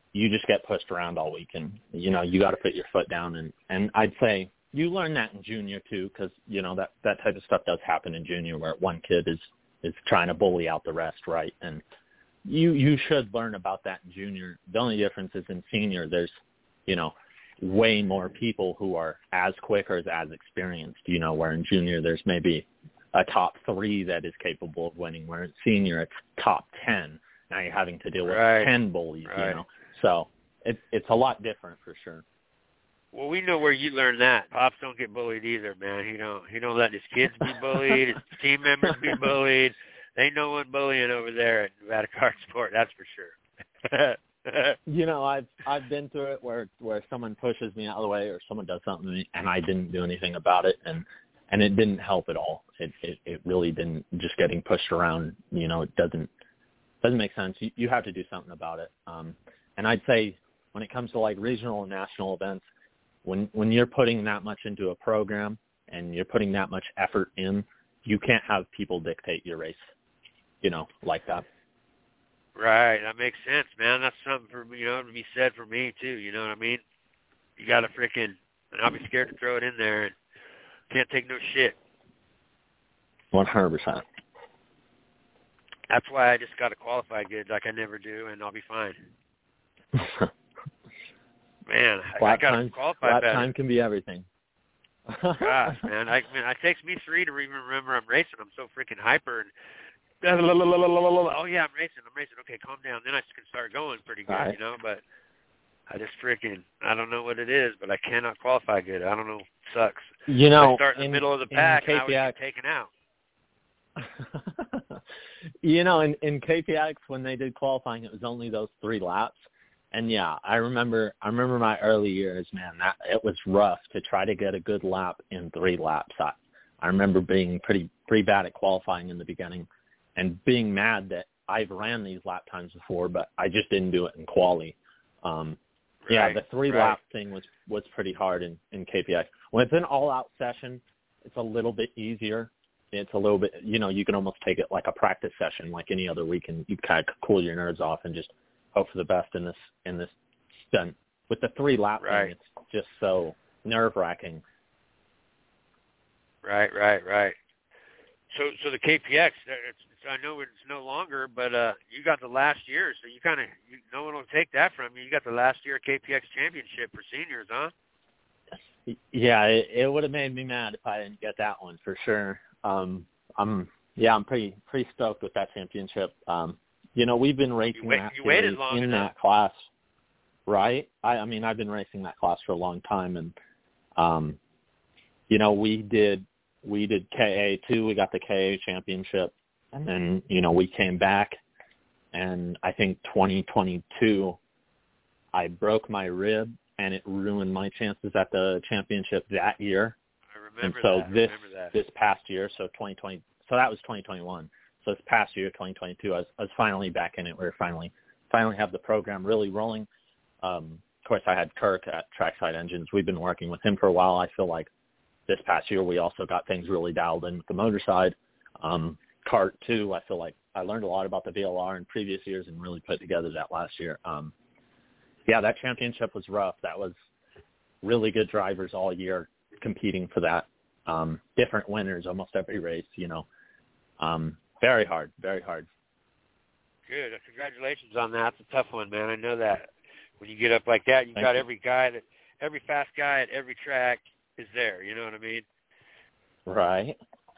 you just get pushed around all week, and you know you got to put your foot down. And and I'd say you learn that in junior too, because you know that that type of stuff does happen in junior, where one kid is is trying to bully out the rest, right? And you you should learn about that in junior. The only difference is in senior, there's you know way more people who are as quick or as, as experienced. You know, where in junior there's maybe a top three that is capable of winning, where in senior it's top ten. Now you're having to deal with right. ten bullies, right. you know. So it, it's a lot different for sure. Well, we know where you learned that. Pops don't get bullied either, man. He don't. He don't let his kids be bullied. His team members be bullied. Ain't no one bullying over there at Nevada Kart Sport. That's for sure. You know, I've I've been through it where where someone pushes me out of the way or someone does something to me and I didn't do anything about it, and and it didn't help at all. It it, it really didn't. Just getting pushed around, you know, it doesn't doesn't make sense. You, you have to do something about it. Um, and I'd say when it comes to like regional and national events, when when you're putting that much into a program and you're putting that much effort in, you can't have people dictate your race, you know, like that. Right, that makes sense, man. That's something for you know to be said for me too. You know what I mean? You got to freaking, and I'll be scared to throw it in there and can't take no shit. One hundred percent. That's why I just got to qualify good, like I never do, and I'll be fine. Man, I, I got to qualify lap better. time can be everything. Gosh, man, I mean, it takes me three to even remember I'm racing. I'm so freaking hyper and. Oh yeah, I'm racing. I'm racing. Okay, calm down. Then I can start going pretty good, right. you know. But I just freaking, I don't know what it is, but I cannot qualify good. I don't know. It sucks. You know, I start in, in the middle of the pack and I would get taken out. You know, in, in K P X when they did qualifying, it was only those three laps. And yeah, I remember. I remember my early years, man. That it was rough to try to get a good lap in three laps. I, I remember being pretty pretty bad at qualifying in the beginning, and being mad that I've ran these lap times before, but I just didn't do it in quali. Um, right, yeah, the three right. lap thing was was pretty hard in, in K P X. When it's an all out session, it's a little bit easier. It's a little bit, you know, you can almost take it like a practice session, like any other week, and you kind of cool your nerves off and just hope for the best in this in this stunt. With the three lap right. thing, it's just so nerve wracking. Right, right, right. So, so the K P X, it's, it's, I know it's no longer, but uh, you got the last year, so you kind of, no one will take that from you. You got the last year K P X championship for seniors, huh? Yeah, it, it would have made me mad if I didn't get that one for sure. Um, I'm, yeah, I'm pretty pretty stoked with that championship. Um, you know, we've been racing you wait, that you waited long in enough. that class, right? I, I mean, I've been racing that class for a long time, and um, you know, we did we did K A too. We got the K A championship, and then you know we came back, and I think twenty twenty-two, I broke my rib, and it ruined my chances at the championship that year. I remember and so that. this remember that. this past year, so twenty twenty, so that was twenty twenty-one. So this past year, twenty twenty-two, I was, I was finally back in it. We were finally finally have the program really rolling. Um, of course, I had Kirk at Trackside Engines. We've been working with him for a while. I feel like this past year we also got things really dialed in with the motor side. Um, kart too. I feel like I learned a lot about the V L R in previous years and really put together that last year. Um, yeah, that championship was rough. That was really good drivers all year competing for that. Um, different winners almost every race, you know. Um, very hard, very hard. Good. Congratulations on that. It's a tough one, man. I know that. When you get up like that, you've Thank got you. every guy, that, every fast guy at every track is there. You know what I mean? Right.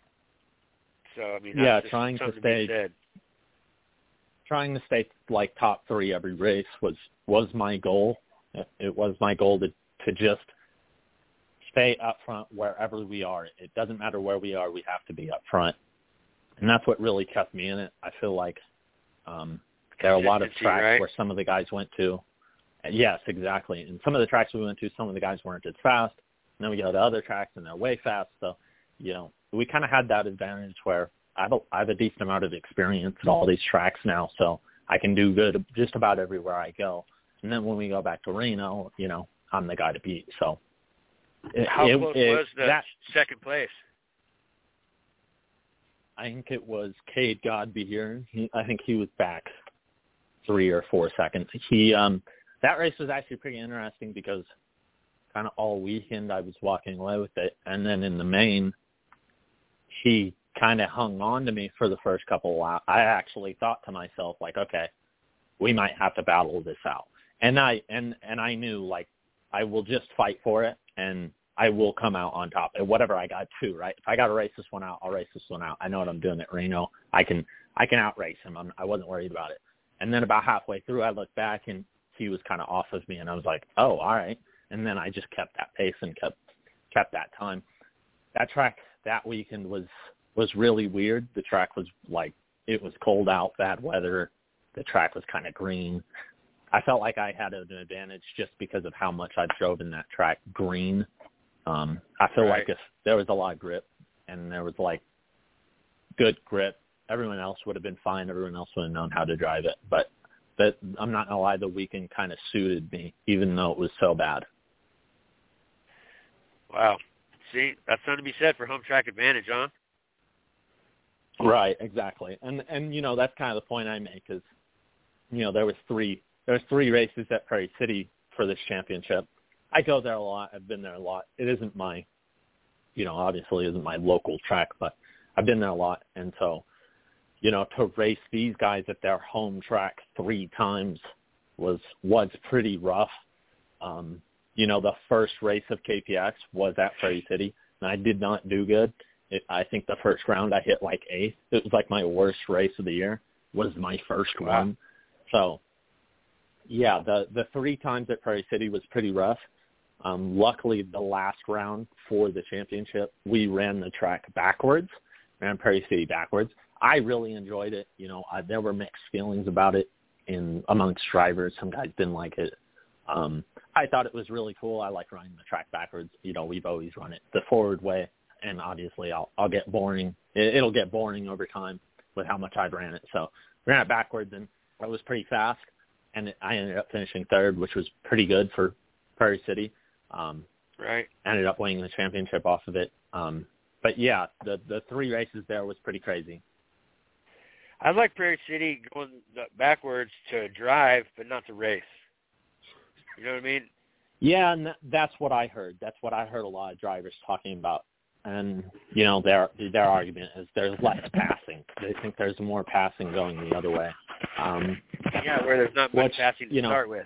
So, I mean, yeah, that's just trying to something stay, to be said. trying to stay like top three every race was, was my goal. It was my goal to, to just stay up front wherever we are. It doesn't matter where we are. We have to be up front. And that's what really kept me in it. I feel like um, there are a lot of tracks right? where some of the guys went to. Yes, exactly. And some of the tracks we went to, some of the guys weren't as fast. And then we go to other tracks, and they're way fast. So, you know, we kind of had that advantage where I have, a, I have a decent amount of experience at all these tracks now, so I can do good just about everywhere I go. And then when we go back to Reno, you know, I'm the guy to beat. So it, how it, close it, was the that, second place? I think it was Cade Godby here. He, I think he was back three or four seconds. He, um, that race was actually pretty interesting because kind of all weekend I was walking away with it. And then in the main, he kind of hung on to me for the first couple of laps. I actually thought to myself, like, okay, we might have to battle this out. And I and, and I knew, like, I will just fight for it, and I will come out on top. And whatever I got to, right? If I got to race this one out, I'll race this one out. I know what I'm doing at Reno. I can I can outrace him. I'm, I wasn't worried about it. And then about halfway through, I looked back, and he was kind of off of me, and I was like, oh, all right. And then I just kept that pace and kept kept that time. That track that weekend was was really weird. The track was like, it was cold out, bad weather. The track was kind of green. I felt like I had an advantage just because of how much I drove in that track green. Um, I feel right. like if there was a lot of grip and there was like good grip, everyone else would have been fine. Everyone else would have known how to drive it. But that, I'm not going to lie, the weekend kind of suited me, even though it was so bad. Wow. See, that's something to be said for home track advantage, huh? Right, exactly. And, and you know, that's kind of the point I make is, you know, there was three there was three races at Prairie City for this championship. I go there a lot. I've been there a lot. It isn't my, you know, obviously isn't my local track, but I've been there a lot. And so, you know, to race these guys at their home track three times was was pretty rough. Um, you know, the first race of K P X was at Prairie City, and I did not do good. It, I think the first round I hit like eighth. It was like my worst race of the year was my first wow. one. So, yeah, the the three times at Prairie City was pretty rough. Um, luckily, the last round for the championship, we ran the track backwards, ran Prairie City backwards. I really enjoyed it. You know, I, there were mixed feelings about it in amongst drivers. Some guys didn't like it. Um, I thought it was really cool. I like running the track backwards. You know, we've always run it the forward way, and obviously I'll I'll get boring. It, it'll get boring over time with how much I've ran it. So we ran it backwards, and it was pretty fast, and it, I ended up finishing third, which was pretty good for Prairie City. Um, right. Ended up winning the championship off of it. Um, but, yeah, the, the three races there was pretty crazy. I like Prairie City going backwards to drive, but not to race. You know what I mean? Yeah, and that's what I heard. That's what I heard a lot of drivers talking about. And, you know, their their argument is there's less passing. They think there's more passing going the other way. Um, yeah, where there's not much which, passing to you know, start with.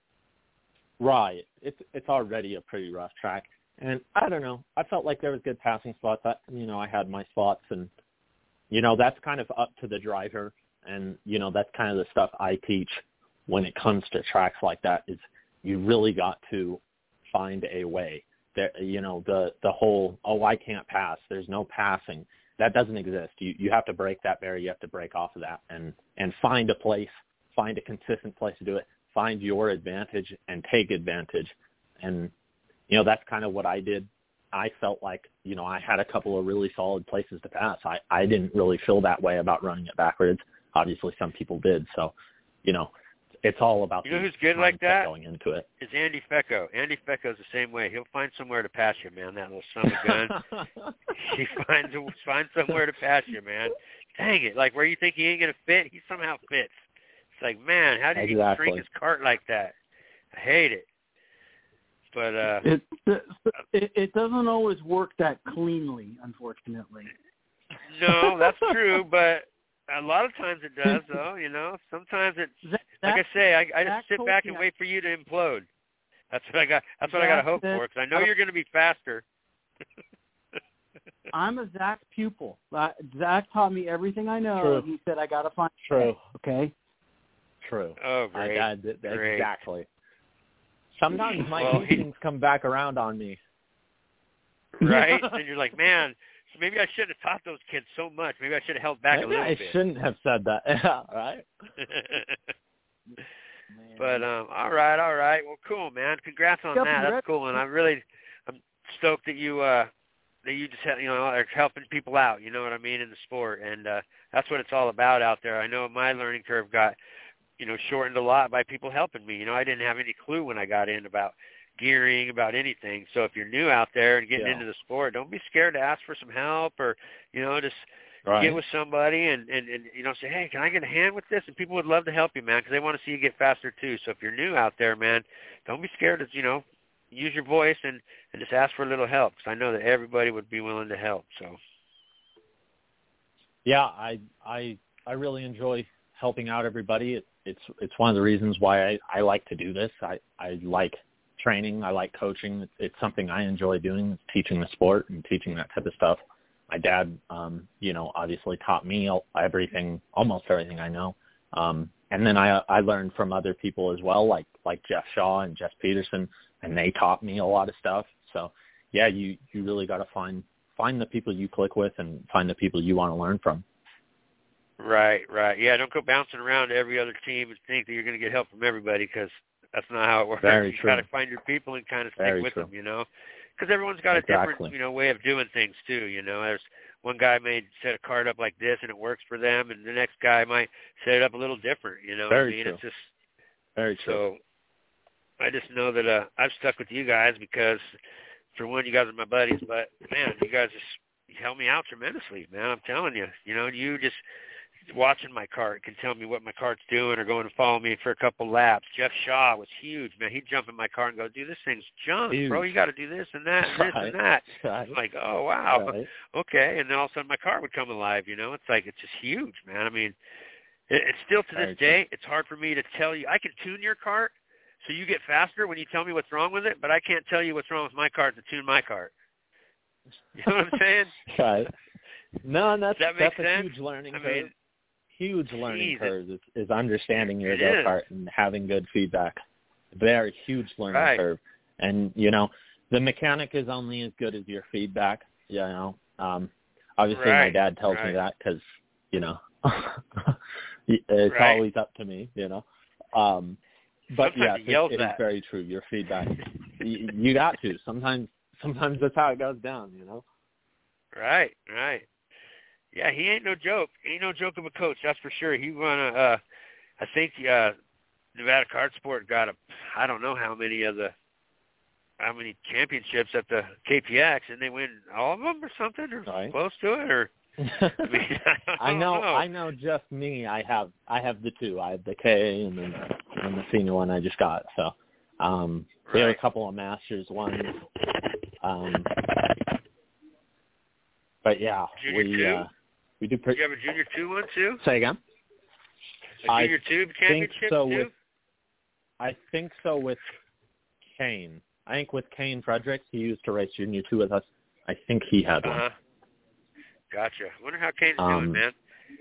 Right. It's it's already a pretty rough track. And I don't know. I felt like there was good passing spots. I, you know, I had my spots. And, you know, that's kind of up to the driver. And, you know, that's kind of the stuff I teach when it comes to tracks like that is you really got to find a way. That, you know, the, the whole, oh, I can't pass. There's no passing. That doesn't exist. You you have to break that barrier. You have to break off of that and, and find a place, find a consistent place to do it. Find your advantage and take advantage. And, you know, that's kind of what I did. I felt like, you know, I had a couple of really solid places to pass. I, I didn't really feel that way about running it backwards. Obviously, some people did. So, you know, it's all about you know the who's good like that going into it. Is Andy Fecco. Andy Fecco's the same way. He'll find somewhere to pass you, man. That little son of a gun. he finds finds somewhere to pass you, man. Dang it! Like where you think he ain't gonna fit, he somehow fits. It's like, man, how did exactly. he shrink his cart like that? I hate it. But uh, it, it it doesn't always work that cleanly, unfortunately. No, that's true, but a lot of times it does, though. You know, sometimes it's that, like I say, I, I just sit back and I, wait for you to implode. That's what I got. That's what I got to hope that, for, because I know you're going to be faster. I'm a Zach pupil. Uh, Zach taught me everything I know. True. And he said I got to find. True. Okay. True. Oh, great. I, I, th- great. Exactly. Sometimes my well, teachings come back around on me. Right? And you're like, man, so maybe I shouldn't have taught those kids so much. Maybe I should have held back maybe a little I bit. I shouldn't have said that. Yeah, right? But, um, all right, all right. Well, cool, man. Congrats on that. That's cool. And I'm really I'm stoked that you uh, that you just, you know, are helping people out, you know what I mean, in the sport. And uh, that's what it's all about out there. I know my learning curve got, you know, shortened a lot by people helping me. You know, I didn't have any clue when I got in about gearing, about anything. So if you're new out there and getting yeah. into the sport, don't be scared to ask for some help or, you know, just, Right. get with somebody and, and, and, you know, say, hey, can I get a hand with this? And people would love to help you, man, because they want to see you get faster too. So if you're new out there, man, don't be scared to, you know, use your voice and, and just ask for a little help, because I know that everybody would be willing to help. So. Yeah, I I I really enjoy helping out everybody. It, it's it's one of the reasons why I, I like to do this. I, I like training. I like coaching. It's, it's something I enjoy doing, teaching the sport and teaching that type of stuff. My dad, um, you know, obviously taught me everything, almost everything I know. Um, and then I I learned from other people as well, like like Jeff Shaw and Jess Peterson, and they taught me a lot of stuff. So yeah, you you really got to find find the people you click with and find the people you want to learn from. Right, right. Yeah, don't go bouncing around to every other team and think that you're going to get help from everybody, because that's not how it works. Very you true. got to find your people and kind of stick Very with true. them, you know, because everyone's got a Exactly. different, you know, way of doing things too. You know, there's one guy may set a card up like this and it works for them, and the next guy might set it up a little different. You know, Very what I mean, true. it's just Very true. so. I just know that uh, I've stuck with you guys because, for one, you guys are my buddies, but man, you guys just help me out tremendously, man. I'm telling you, you know, you just. Watching my cart can tell me what my cart's doing, or going to follow me for a couple laps. Jeff Shaw was huge, man. He'd jump in my car and go, dude, this thing's junk, Huge. bro. You got to do this and that and this Right. and that. Right. I'm like, oh, wow. Right. Okay. And then all of a sudden my car would come alive, you know. It's like, it's just huge, man. I mean, it, it's still to Very this true. day, it's hard for me to tell you. I can tune your cart so you get faster when you tell me what's wrong with it, but I can't tell you what's wrong with my cart to tune my cart. You know what I'm saying? Right. No, and that's, Does that make that's a sense? huge learning I curve. mean, Huge learning geez, curve is, is understanding your it go is. kart and having good feedback. Very huge learning Right. curve. And, you know, the mechanic is only as good as your feedback, you know. Um, obviously, Right. my dad tells Right. me that because, you know, it's Right. always up to me, you know. Um, but, Sometimes yeah, he it, yells it is that. very true, your feedback. you, you got to. Sometimes, sometimes that's how it goes down, you know. Right, right. Yeah, he ain't no joke. Ain't no joke of a coach, that's for sure. He won a, uh, I think uh, Nevada Kart Sport got a, I don't know how many of the, how many championships at the K P X, and they win all of them or something, or Right. close to it, or I mean, I, I don't know, know. I know. Just me. I have, I have the two. I have the K and then and the senior one I just got. So, um, we have a Right. couple of Masters ones. Um, but yeah, Junior we two? uh, we do Did pretty. you have a Junior two one too? Say again. A I Junior two think championship so too? with. I think so with Kane. I think with Kane Fredericks, he used to race Junior two with us. I think he had one. Uh-huh. Gotcha. Wonder how Kane's Um, doing, man.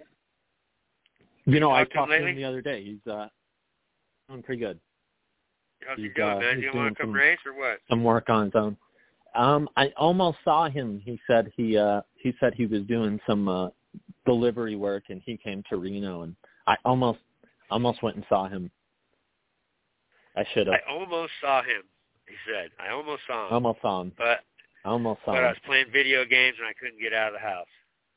You know, I talked to him talked to lately? him the other day. He's uh, doing pretty good. How's he he's, doing, uh, man? Do he's you want doing to come some- race or what? some work on his own. Um, I almost saw him. He said he uh, he said he was doing some uh, delivery work, and he came to Reno, and I almost almost went and saw him. I should have. I almost saw him, he said. I almost saw him. Almost saw him. But I almost saw but I him. was playing video games and I couldn't get out of the house.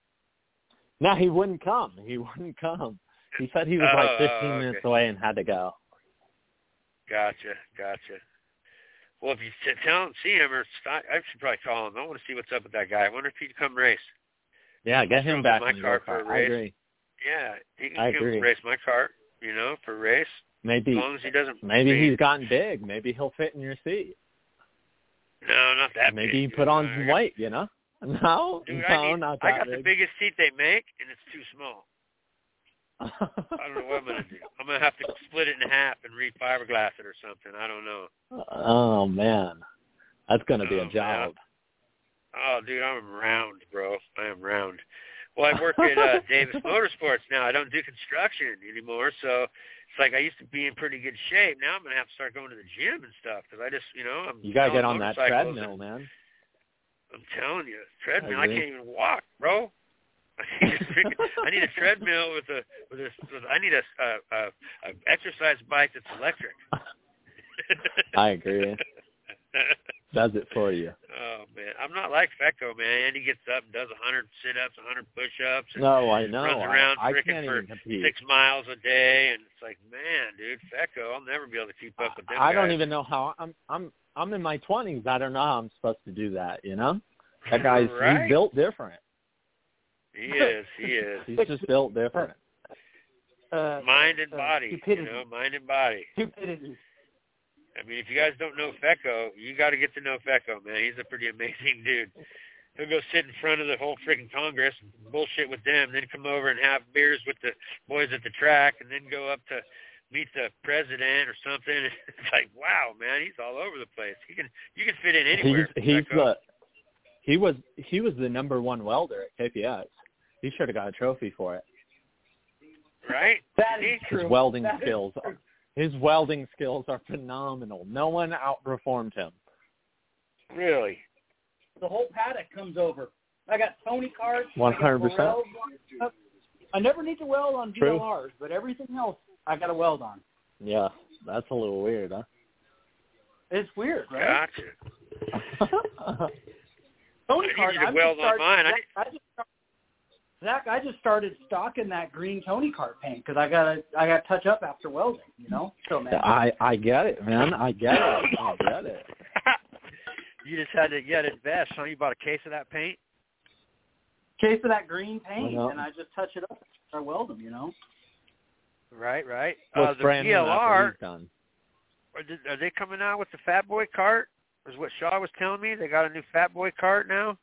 No, he wouldn't come. He wouldn't come. He said he was Oh, like fifteen oh, okay. minutes away and had to go. Gotcha, gotcha. Well, if you t- tell him, see him, or stop, I should probably call him. I want to see what's up with that guy. I wonder if he'd come race. Yeah, get Throw him in back my in the car for a go-kart. I race. agree. Yeah, he can I come agree. race my cart, you know, for a race. Maybe As long as he doesn't. maybe I mean, he's gotten big. Maybe he'll fit in your seat. No, not that Maybe big. he dude. put on I some got- weight, you know? No, Dude, no, I, need, not I that got the big. biggest seat they make, and it's too small. I don't know what I'm going to do. I'm going to have to split it in half and re-fiberglass it or something. I don't know. Oh, man. That's going to be Oh, a man. job. Oh, dude, I'm round, bro. I am round. Well, I work at uh, Davis Motorsports now. I don't do construction anymore, so it's like I used to be in pretty good shape. Now I'm going to have to start going to the gym and stuff because I just, you know, I'm You got to selling get on that motorcycles treadmill, and- man. I'm telling you, treadmill. I, I agree. can't even walk, bro. I need a, freaking, I need a treadmill with a with a. With, I need a, a, a, a exercise bike that's electric. I agree. Does it for you. Oh man, I'm not like Fecco, man. Andy gets up and does a hundred sit-ups, a hundred push-ups, and No, I know. runs around I, I frickin' can't for even compete. six miles a day, and it's like, man, dude, Fecco, I'll never be able to keep up with them I don't guys. even know how. I'm I'm I'm in my twenties. I don't know how I'm supposed to do that, you know? That guy's Right. he's built different. He is. He is. He's just built different. Uh, mind and uh, body. stupidity. You know, mind and body. Stupidity. I mean, if you guys don't know Fecco, you got to get to know Fecco, man. He's a pretty amazing dude. He'll go sit in front of the whole freaking Congress and bullshit with them, then come over and have beers with the boys at the track, and then go up to meet the president or something. It's like, wow, man, he's all over the place. He can, you can fit in anywhere. He's, he's the, he was he was the number one welder at K P X. He should have got a trophy for it. Right? That Is is he? true. His welding That is skills, true. are, his welding skills are phenomenal. No one outperformed him. Really? The whole paddock comes over. I got Tony carts. One hundred percent. I got Morels. I never need to weld on D True. L Rs, but everything else I got to weld on. Yeah, that's a little weird, huh? It's weird, right? Gotcha. Tony I cart. need you to I'm weld just on started, mine. I- Zach, I just started, Zach, I just started stocking that green Tony cart paint because I got to I got to touch up after welding. You know, so man. I I get it, man. I get it. I get it. You just had to get it best, huh? You bought a case of that paint? Case of that green paint, Well, no. and I just touch it up after I weld them. You know. Right, right. Looks Uh, the brand D L new after R, he's done. are, did, are they coming out with the Fat Boy cart? Is what Shaw was telling me. They got a new Fat Boy cart now?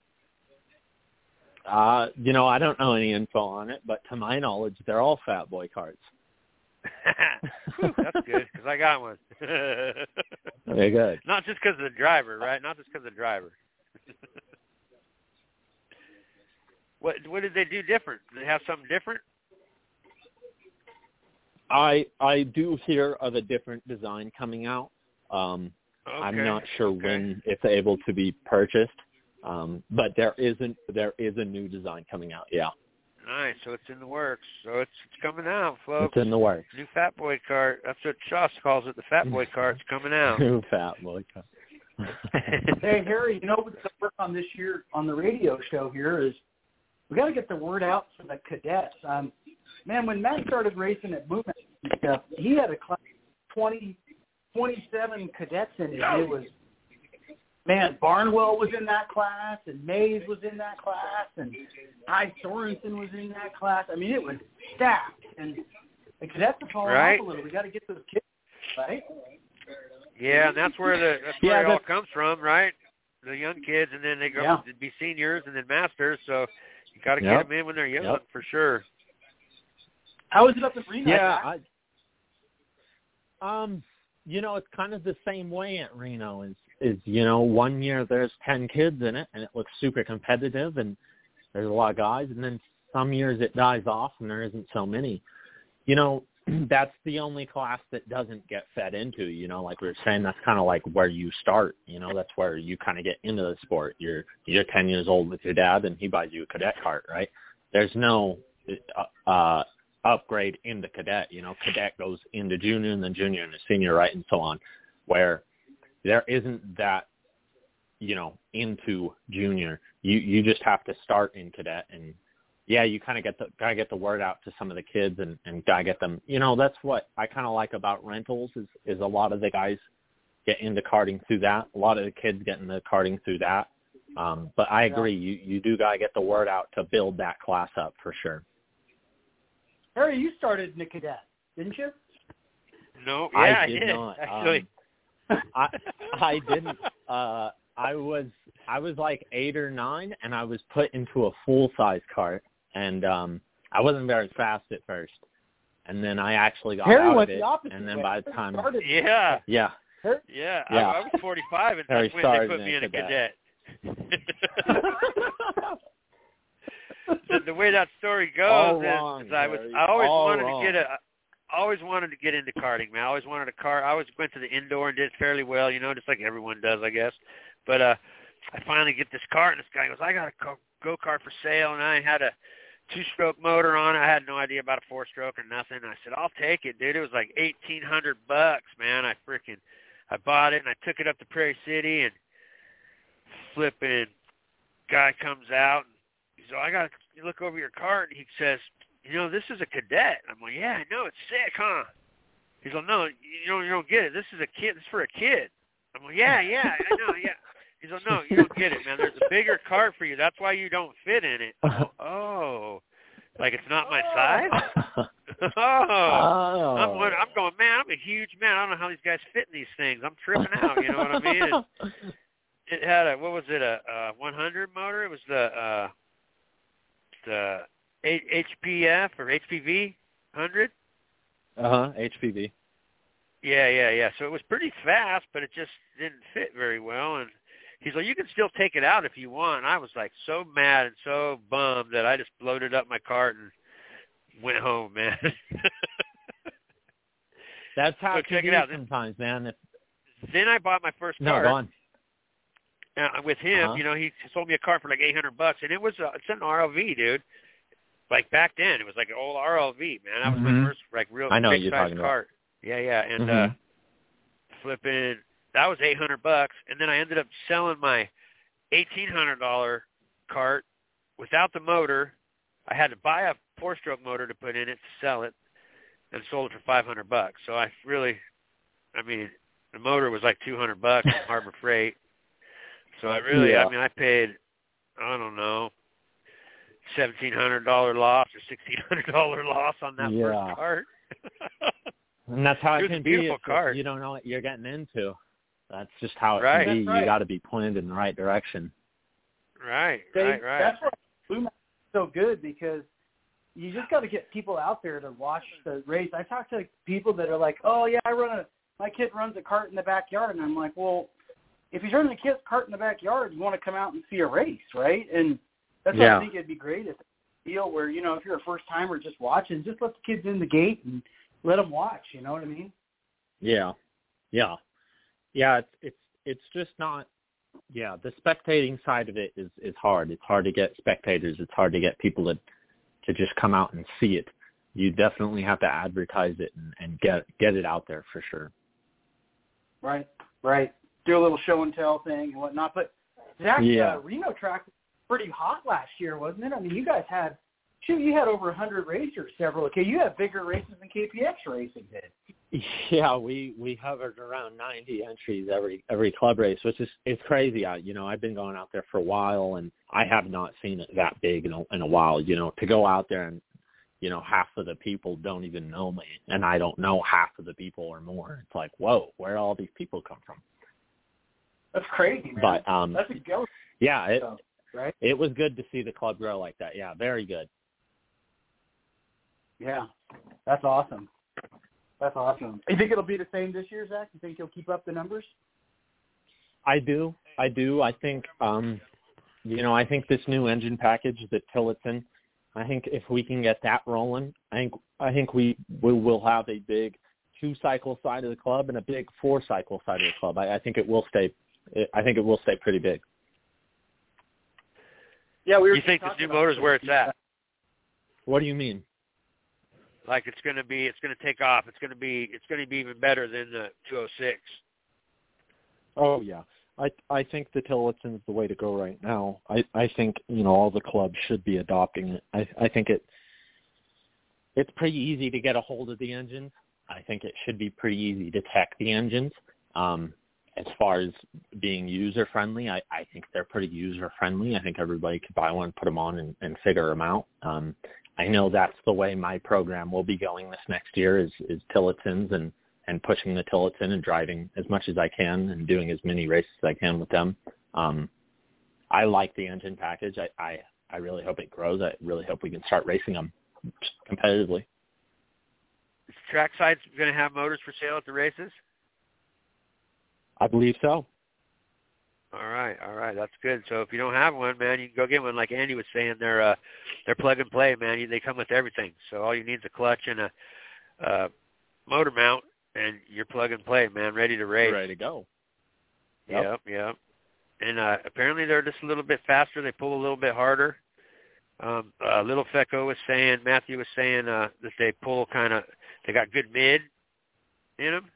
Uh, you know, I don't know any info on it, but to my knowledge, they're all Fat Boy carts. Whew, that's good, because I got one. Very good. Not just because of the driver, right? Not just because of the driver. What what did they do different? Did they have something different? I I do hear of a different design coming out. Um, Okay. I'm not sure okay. when it's able to be purchased, um, but there isn't there is a new design coming out. Yeah, Nice. So it's in the works. So it's it's coming out, folks. it's in the works. New Fat Boy cart. That's what Shaw calls it. The Fat Boy cart's coming out. New Fat Boy cart. Hey Harry, you know what's the work on this year on the radio show here is we got to get the word out to the cadets. Um, man, when Matt started racing at Movement and stuff, he had a class twenty, twenty-seven cadets in it. It was man, Barnwell was in that class, and Mays was in that class, and Ty Sorensen was in that class. I mean, it was stacked, and the cadets are falling Right. off a little. We got to get those kids right. Yeah, and that's where the that's Yeah, where it all that's- comes from, right? The young kids, and then they go Yeah. to be seniors and then masters. So you got to Yep. get them in when they're young, Yep. for sure. How is it up in Reno? Yeah, Zach? I, um, you know, it's kind of the same way at Reno. Is is you know, one year there's ten kids in it, and it looks super competitive, and there's a lot of guys, and then some years it dies off, and there isn't so many. You know, that's the only class that doesn't get fed into. You know, like we were saying, that's kind of like where you start. You know, that's where you kind of get into the sport. You're you're ten years old with your dad, and he buys you a cadet cart, right? There's no uh, uh upgrade into cadet. You know, cadet goes into junior and then junior and senior, right, and so on, where there isn't that, you know, into junior. You you just have to start in cadet, and yeah, you kind of get the gotta get the word out to some of the kids and and gotta get them. You know, that's what I kind of like about rentals is is a lot of the guys get into karting through that. A lot of the kids get into karting through that. Um, but I agree, you you do gotta get the word out to build that class up for sure. Harry, you started in the cadet, didn't you? No, yeah, I I did did, not. actually. Um, I I didn't. Uh, I was I was like eight or nine, and I was put into a full size cart, and um, I wasn't very fast at first, and then I actually got Harry out went of it, the opposite and then way. by the time, Started- Yeah, yeah, Harry- yeah. Yeah. I, I was forty-five, and Harry that's when they started put in me a in a cadet. cadet. the, the way that story All goes is, wrong, is I was Harry. I always All wanted wrong. to get a I always wanted to get into karting, man. I always wanted a car. I always went to the indoor and did fairly well, you know, just like everyone does, I guess. But uh I finally get this cart, and this guy goes, "I got a go kart for sale," and I had a two-stroke motor on it. I had no idea about a four-stroke or nothing. I said, "I'll take it, dude." It was like eighteen hundred bucks, man. I freaking I bought it, and I took it up to Prairie City, and flipping guy comes out, and he's like, "I got to look over your cart," and he says, "You know, this is a cadet." I'm like, "Yeah, I know, it's sick, huh?" He's like, "No, you don't, you don't get it. This is a kid. This is for a kid." I'm like, "Yeah, yeah, I know, yeah." He's like, no, you don't get it, man. There's a bigger cart for you. That's why you don't fit in it. Oh, like it's not my size? oh, oh. I'm, I'm going, man, I'm a huge man. I don't know how these guys fit in these things. I'm tripping out, you know what I mean? And it had a, what was it, a, a one hundred motor? It was the uh, the H P F or H P V one hundred. Uh-huh, H P V. Yeah, yeah, yeah. So it was pretty fast, but it just didn't fit very well. And he's like, you can still take it out if you want. And I was like so mad and so bummed that I just loaded up my cart and went home, man. That's how so it can check be it out. sometimes, man. If... Then I bought my first no, cart. go on. Uh, with him, uh-huh. you know, he sold me a cart for like eight hundred bucks, and it was uh, it's an R L V, dude. Like back then, it was like an old R L V, man. That was mm-hmm. my first like real I know big you're size talking cart. About. Yeah, yeah, and mm-hmm. uh, flipping that was eight hundred bucks, and then I ended up selling my eighteen hundred dollar cart without the motor. I had to buy a four-stroke motor to put in it to sell it, and sold it for five hundred bucks. So I really, I mean, the motor was like two hundred bucks from Harbor Freight. So I really, yeah. I mean, I paid, I don't know, seventeen hundred dollar loss or sixteen hundred dollar loss on that yeah. first cart. And that's how it, it can a be. Beautiful if cart. You don't know what you're getting into. That's just how it right. can be. Right. You got to be pointed in the right direction. Right, they, right, right. That's why Blue Mountain is so good, because you just got to get people out there to watch the race. I talk to people that are like, oh, yeah, I run a, my kid runs a cart in the backyard. And I'm like, well, if he's running a kid's cart in the backyard, you want to come out and see a race, right? And that's yeah. why I think it'd be great if a deal where, you know, if you're a first-timer just watching, just let the kids in the gate and let them watch, you know what I mean? Yeah, yeah. Yeah, it's, it's, it's just not, yeah, the spectating side of it is, is hard. It's hard to get spectators. It's hard to get people to, to just come out and see it. You definitely have to advertise it and, and get get it out there for sure. Right, right. Do a little show and tell thing and whatnot. But Zach, yeah. uh, Reno track was pretty hot last year, wasn't it? I mean, you guys had, shoot, you had over one hundred racers several. Okay, you had bigger races than K P X Racing did. Yeah, we, we hovered around ninety entries every every club race, which is it's crazy. I, you know, I've been going out there for a while, and I have not seen it that big in a, in a while. You know, to go out there and, you know, half of the people don't even know me, and I don't know half of the people or more. It's like, whoa, where all these people come from? That's crazy, man. But um, that's a go. Yeah, it stuff, right? It was good to see the club grow like that. Yeah, very good. Yeah, that's awesome. That's awesome. You think it'll be the same this year, Zach? You think you'll keep up the numbers? I do. I do. I think, um, you know, I think this new engine package that Tillotson, I think if we can get that rolling, I think I think we, we will have a big two-cycle side of the club and a big four-cycle side of the club. I, I think it will stay. I think it will stay pretty big. Yeah, we were. You think this new motor's where it's at? What do you mean? Like it's going to be, it's going to take off. It's going to be, it's going to be even better than the two oh six. Oh yeah, I I think the Tillotson's the way to go right now. I I think you know all the clubs should be adopting it. I I think it it's pretty easy to get a hold of the engines. I think it should be pretty easy to tech the engines. Um, as far as being user friendly, I I think they're pretty user friendly. I think everybody could buy one, put them on, and, and figure them out. Um, I know that's the way my program will be going this next year is, is Tillotson's and, and pushing the Tillotson and driving as much as I can and doing as many races as I can with them. Um, I like the engine package. I, I, I really hope it grows. I really hope we can start racing them competitively. Is Trackside going to have motors for sale at the races? I believe so. All right, all right, that's good. So if you don't have one, man, you can go get one. Like Andy was saying, they're uh, they're plug and play, man. They come with everything. So all you need is a clutch and a uh, motor mount, and you're plug and play, man, ready to race. Ready to go. Yep, yep. yep. And uh, apparently they're just a little bit faster. They pull a little bit harder. Um, uh, Little Fecco was saying, Matthew was saying uh, that they pull kind of, they got good mid in them.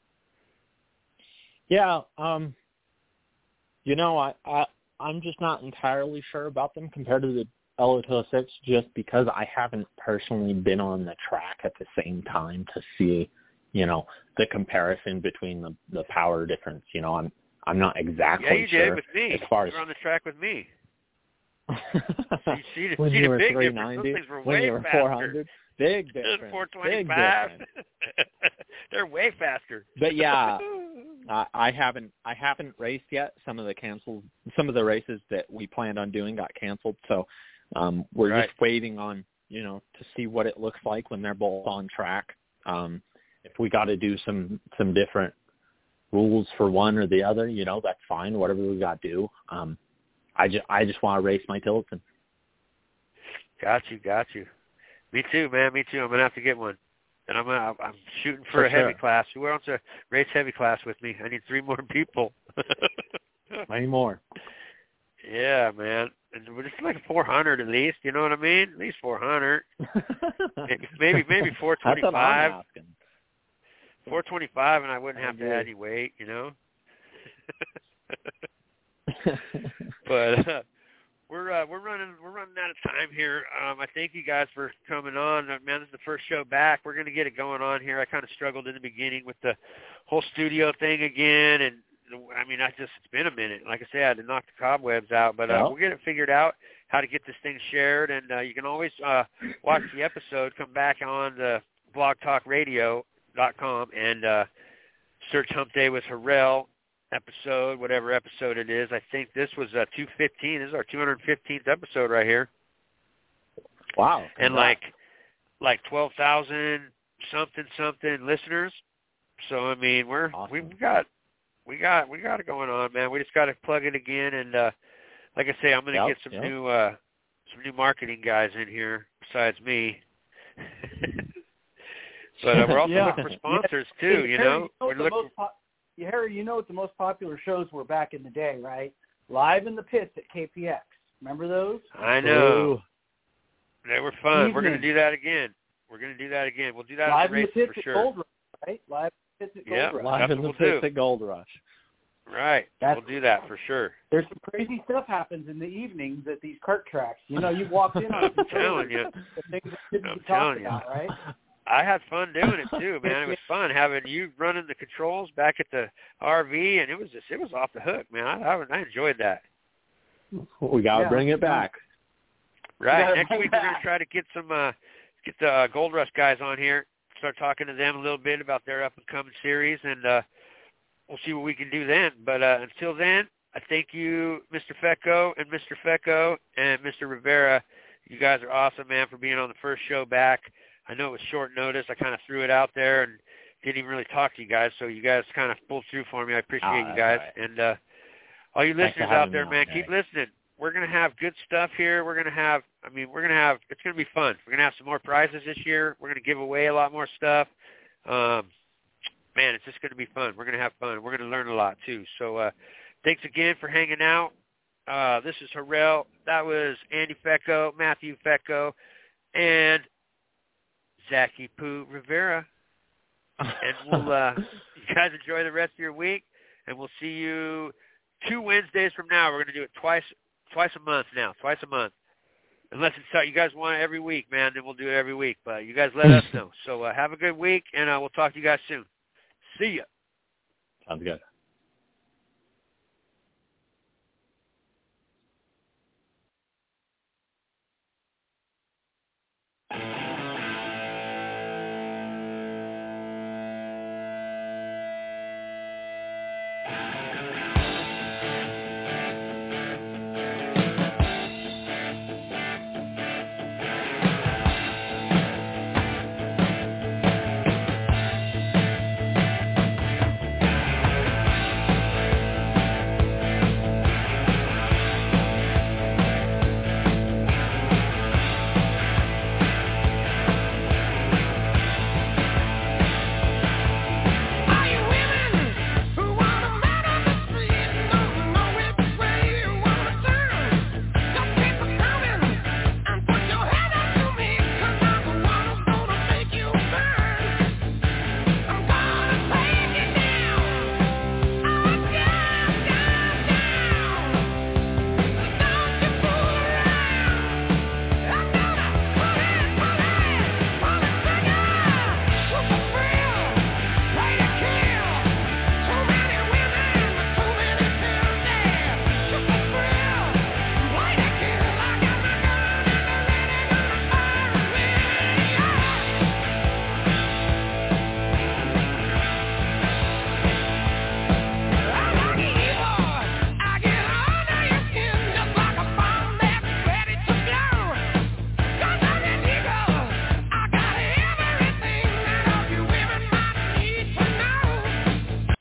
Yeah, um, you know, I, I, I'm just not entirely sure about them compared to the L O two oh six just because I haven't personally been on the track at the same time to see, you know, the comparison between the, the power difference. You know, I'm I'm not exactly yeah, you sure did with me. as far you as were on the track with me. So you see, the, when see you the were big three difference. ninety, Those things were when way you were faster. four hundred, big difference. four Big twenty-five. difference. They're way faster. But yeah, I, I haven't I haven't raced yet. Some of the canceled, some of the races that we planned on doing got canceled. So um, we're right. just waiting on, you know, to see what it looks like when they're both on track. Um, if we got to do some some different rules for one or the other, you know, that's fine. Whatever we got to do. Um, I just I just want to race my Tillotson. Got you, got you. Me too, man. Me too. I'm gonna have to get one, and I'm gonna, I'm shooting for, For a heavy sure. class. Who wants to race heavy class with me? I need three more people. Many more. Yeah, man. And we're just like four hundred at least. You know what I mean? At least four hundred. maybe maybe maybe four twenty-five. That's what I'm asking. four twenty-five, and I wouldn't I have agree. to add any weight. You know. But uh, we're uh, we're running we're running out of time here. Um, I thank you guys for coming on. Uh, Man, this is the first show back. We're going to get it going on here. I kind of struggled in the beginning with the whole studio thing again, and I mean, I just it's been a minute. Like I said, I had to knock the cobwebs out, but uh, Yep. we'll get it figured out how to get this thing shared, and uh, you can always uh, watch the episode. Come back on the blog talk radio dot com and uh, search Hump Day with Harrell episode, whatever episode it is. I think this was uh, two fifteen. This is our two hundred fifteenth episode right here. Wow. And like like twelve thousand something something listeners. So I mean, we're awesome. we've got we got we got it going on, man. We just got to plug it again, and uh, like I say, I'm going to Yep, get some yep. new uh, some new marketing guys in here besides me. But uh, we're also Yeah. looking for sponsors Yeah. too. Hey, You Harry, know, you know we're what the looking. most po- yeah, Harry, you know what the most popular shows were back in the day, right? Live in the Pits at K P X. Remember those? I know. Ooh. They were fun. We're going to Evening. do that again. We're going to do that again. We'll do that Live at the in the races Pits for at sure. Gold Rush, right? Live in the Pits at Gold Yeah, Rush. Live That's in what the we'll do. pits at Gold Rush. Right. That's- we'll do that for sure. There's some crazy stuff happens in the evenings at these kart tracks. You know, you walked in on I'm telling you. the things that shouldn't I'm be telling talked you. about, right? I had fun doing it too, man. It was fun having you running the controls back at the R V, and it was just it was off the hook, man. I I, I enjoyed that. We got to Yeah. bring it back. Right. gotta Next bring week we're back. gonna try to get some uh get the uh, Gold Rush guys on here, start talking to them a little bit about their up and coming series, and uh we'll see what we can do then. But uh until then, I thank you, Mister Fecco and Mister Fecco and Mister Rivera. You guys are awesome, man, for being on the first show back. I know it was short notice. I kind of threw it out there and didn't even really talk to you guys, so you guys kind of pulled through for me. I appreciate Oh, you that's guys. all right. And uh, all you Thanks for listeners out having there, me man, on, keep Harry. listening. We're going to have good stuff here. We're going to have, I mean, we're going to have, it's going to be fun. We're going to have some more prizes this year. We're going to give away a lot more stuff. Um, man, it's just going to be fun. We're going to have fun. We're going to learn a lot, too. So uh, thanks again for hanging out. Uh, this is Harrell. That was Andy Fecco, Matthew Fecco, and Zachy Poo Rivera. And we'll, uh, you guys enjoy the rest of your week, and we'll see you two Wednesdays from now. We're going to do it twice twice a month now, twice a month. Unless it's you guys want it every week, man, then we'll do it every week. But you guys let us know. So uh, have a good week, and uh, we'll talk to you guys soon. See ya. Sounds good.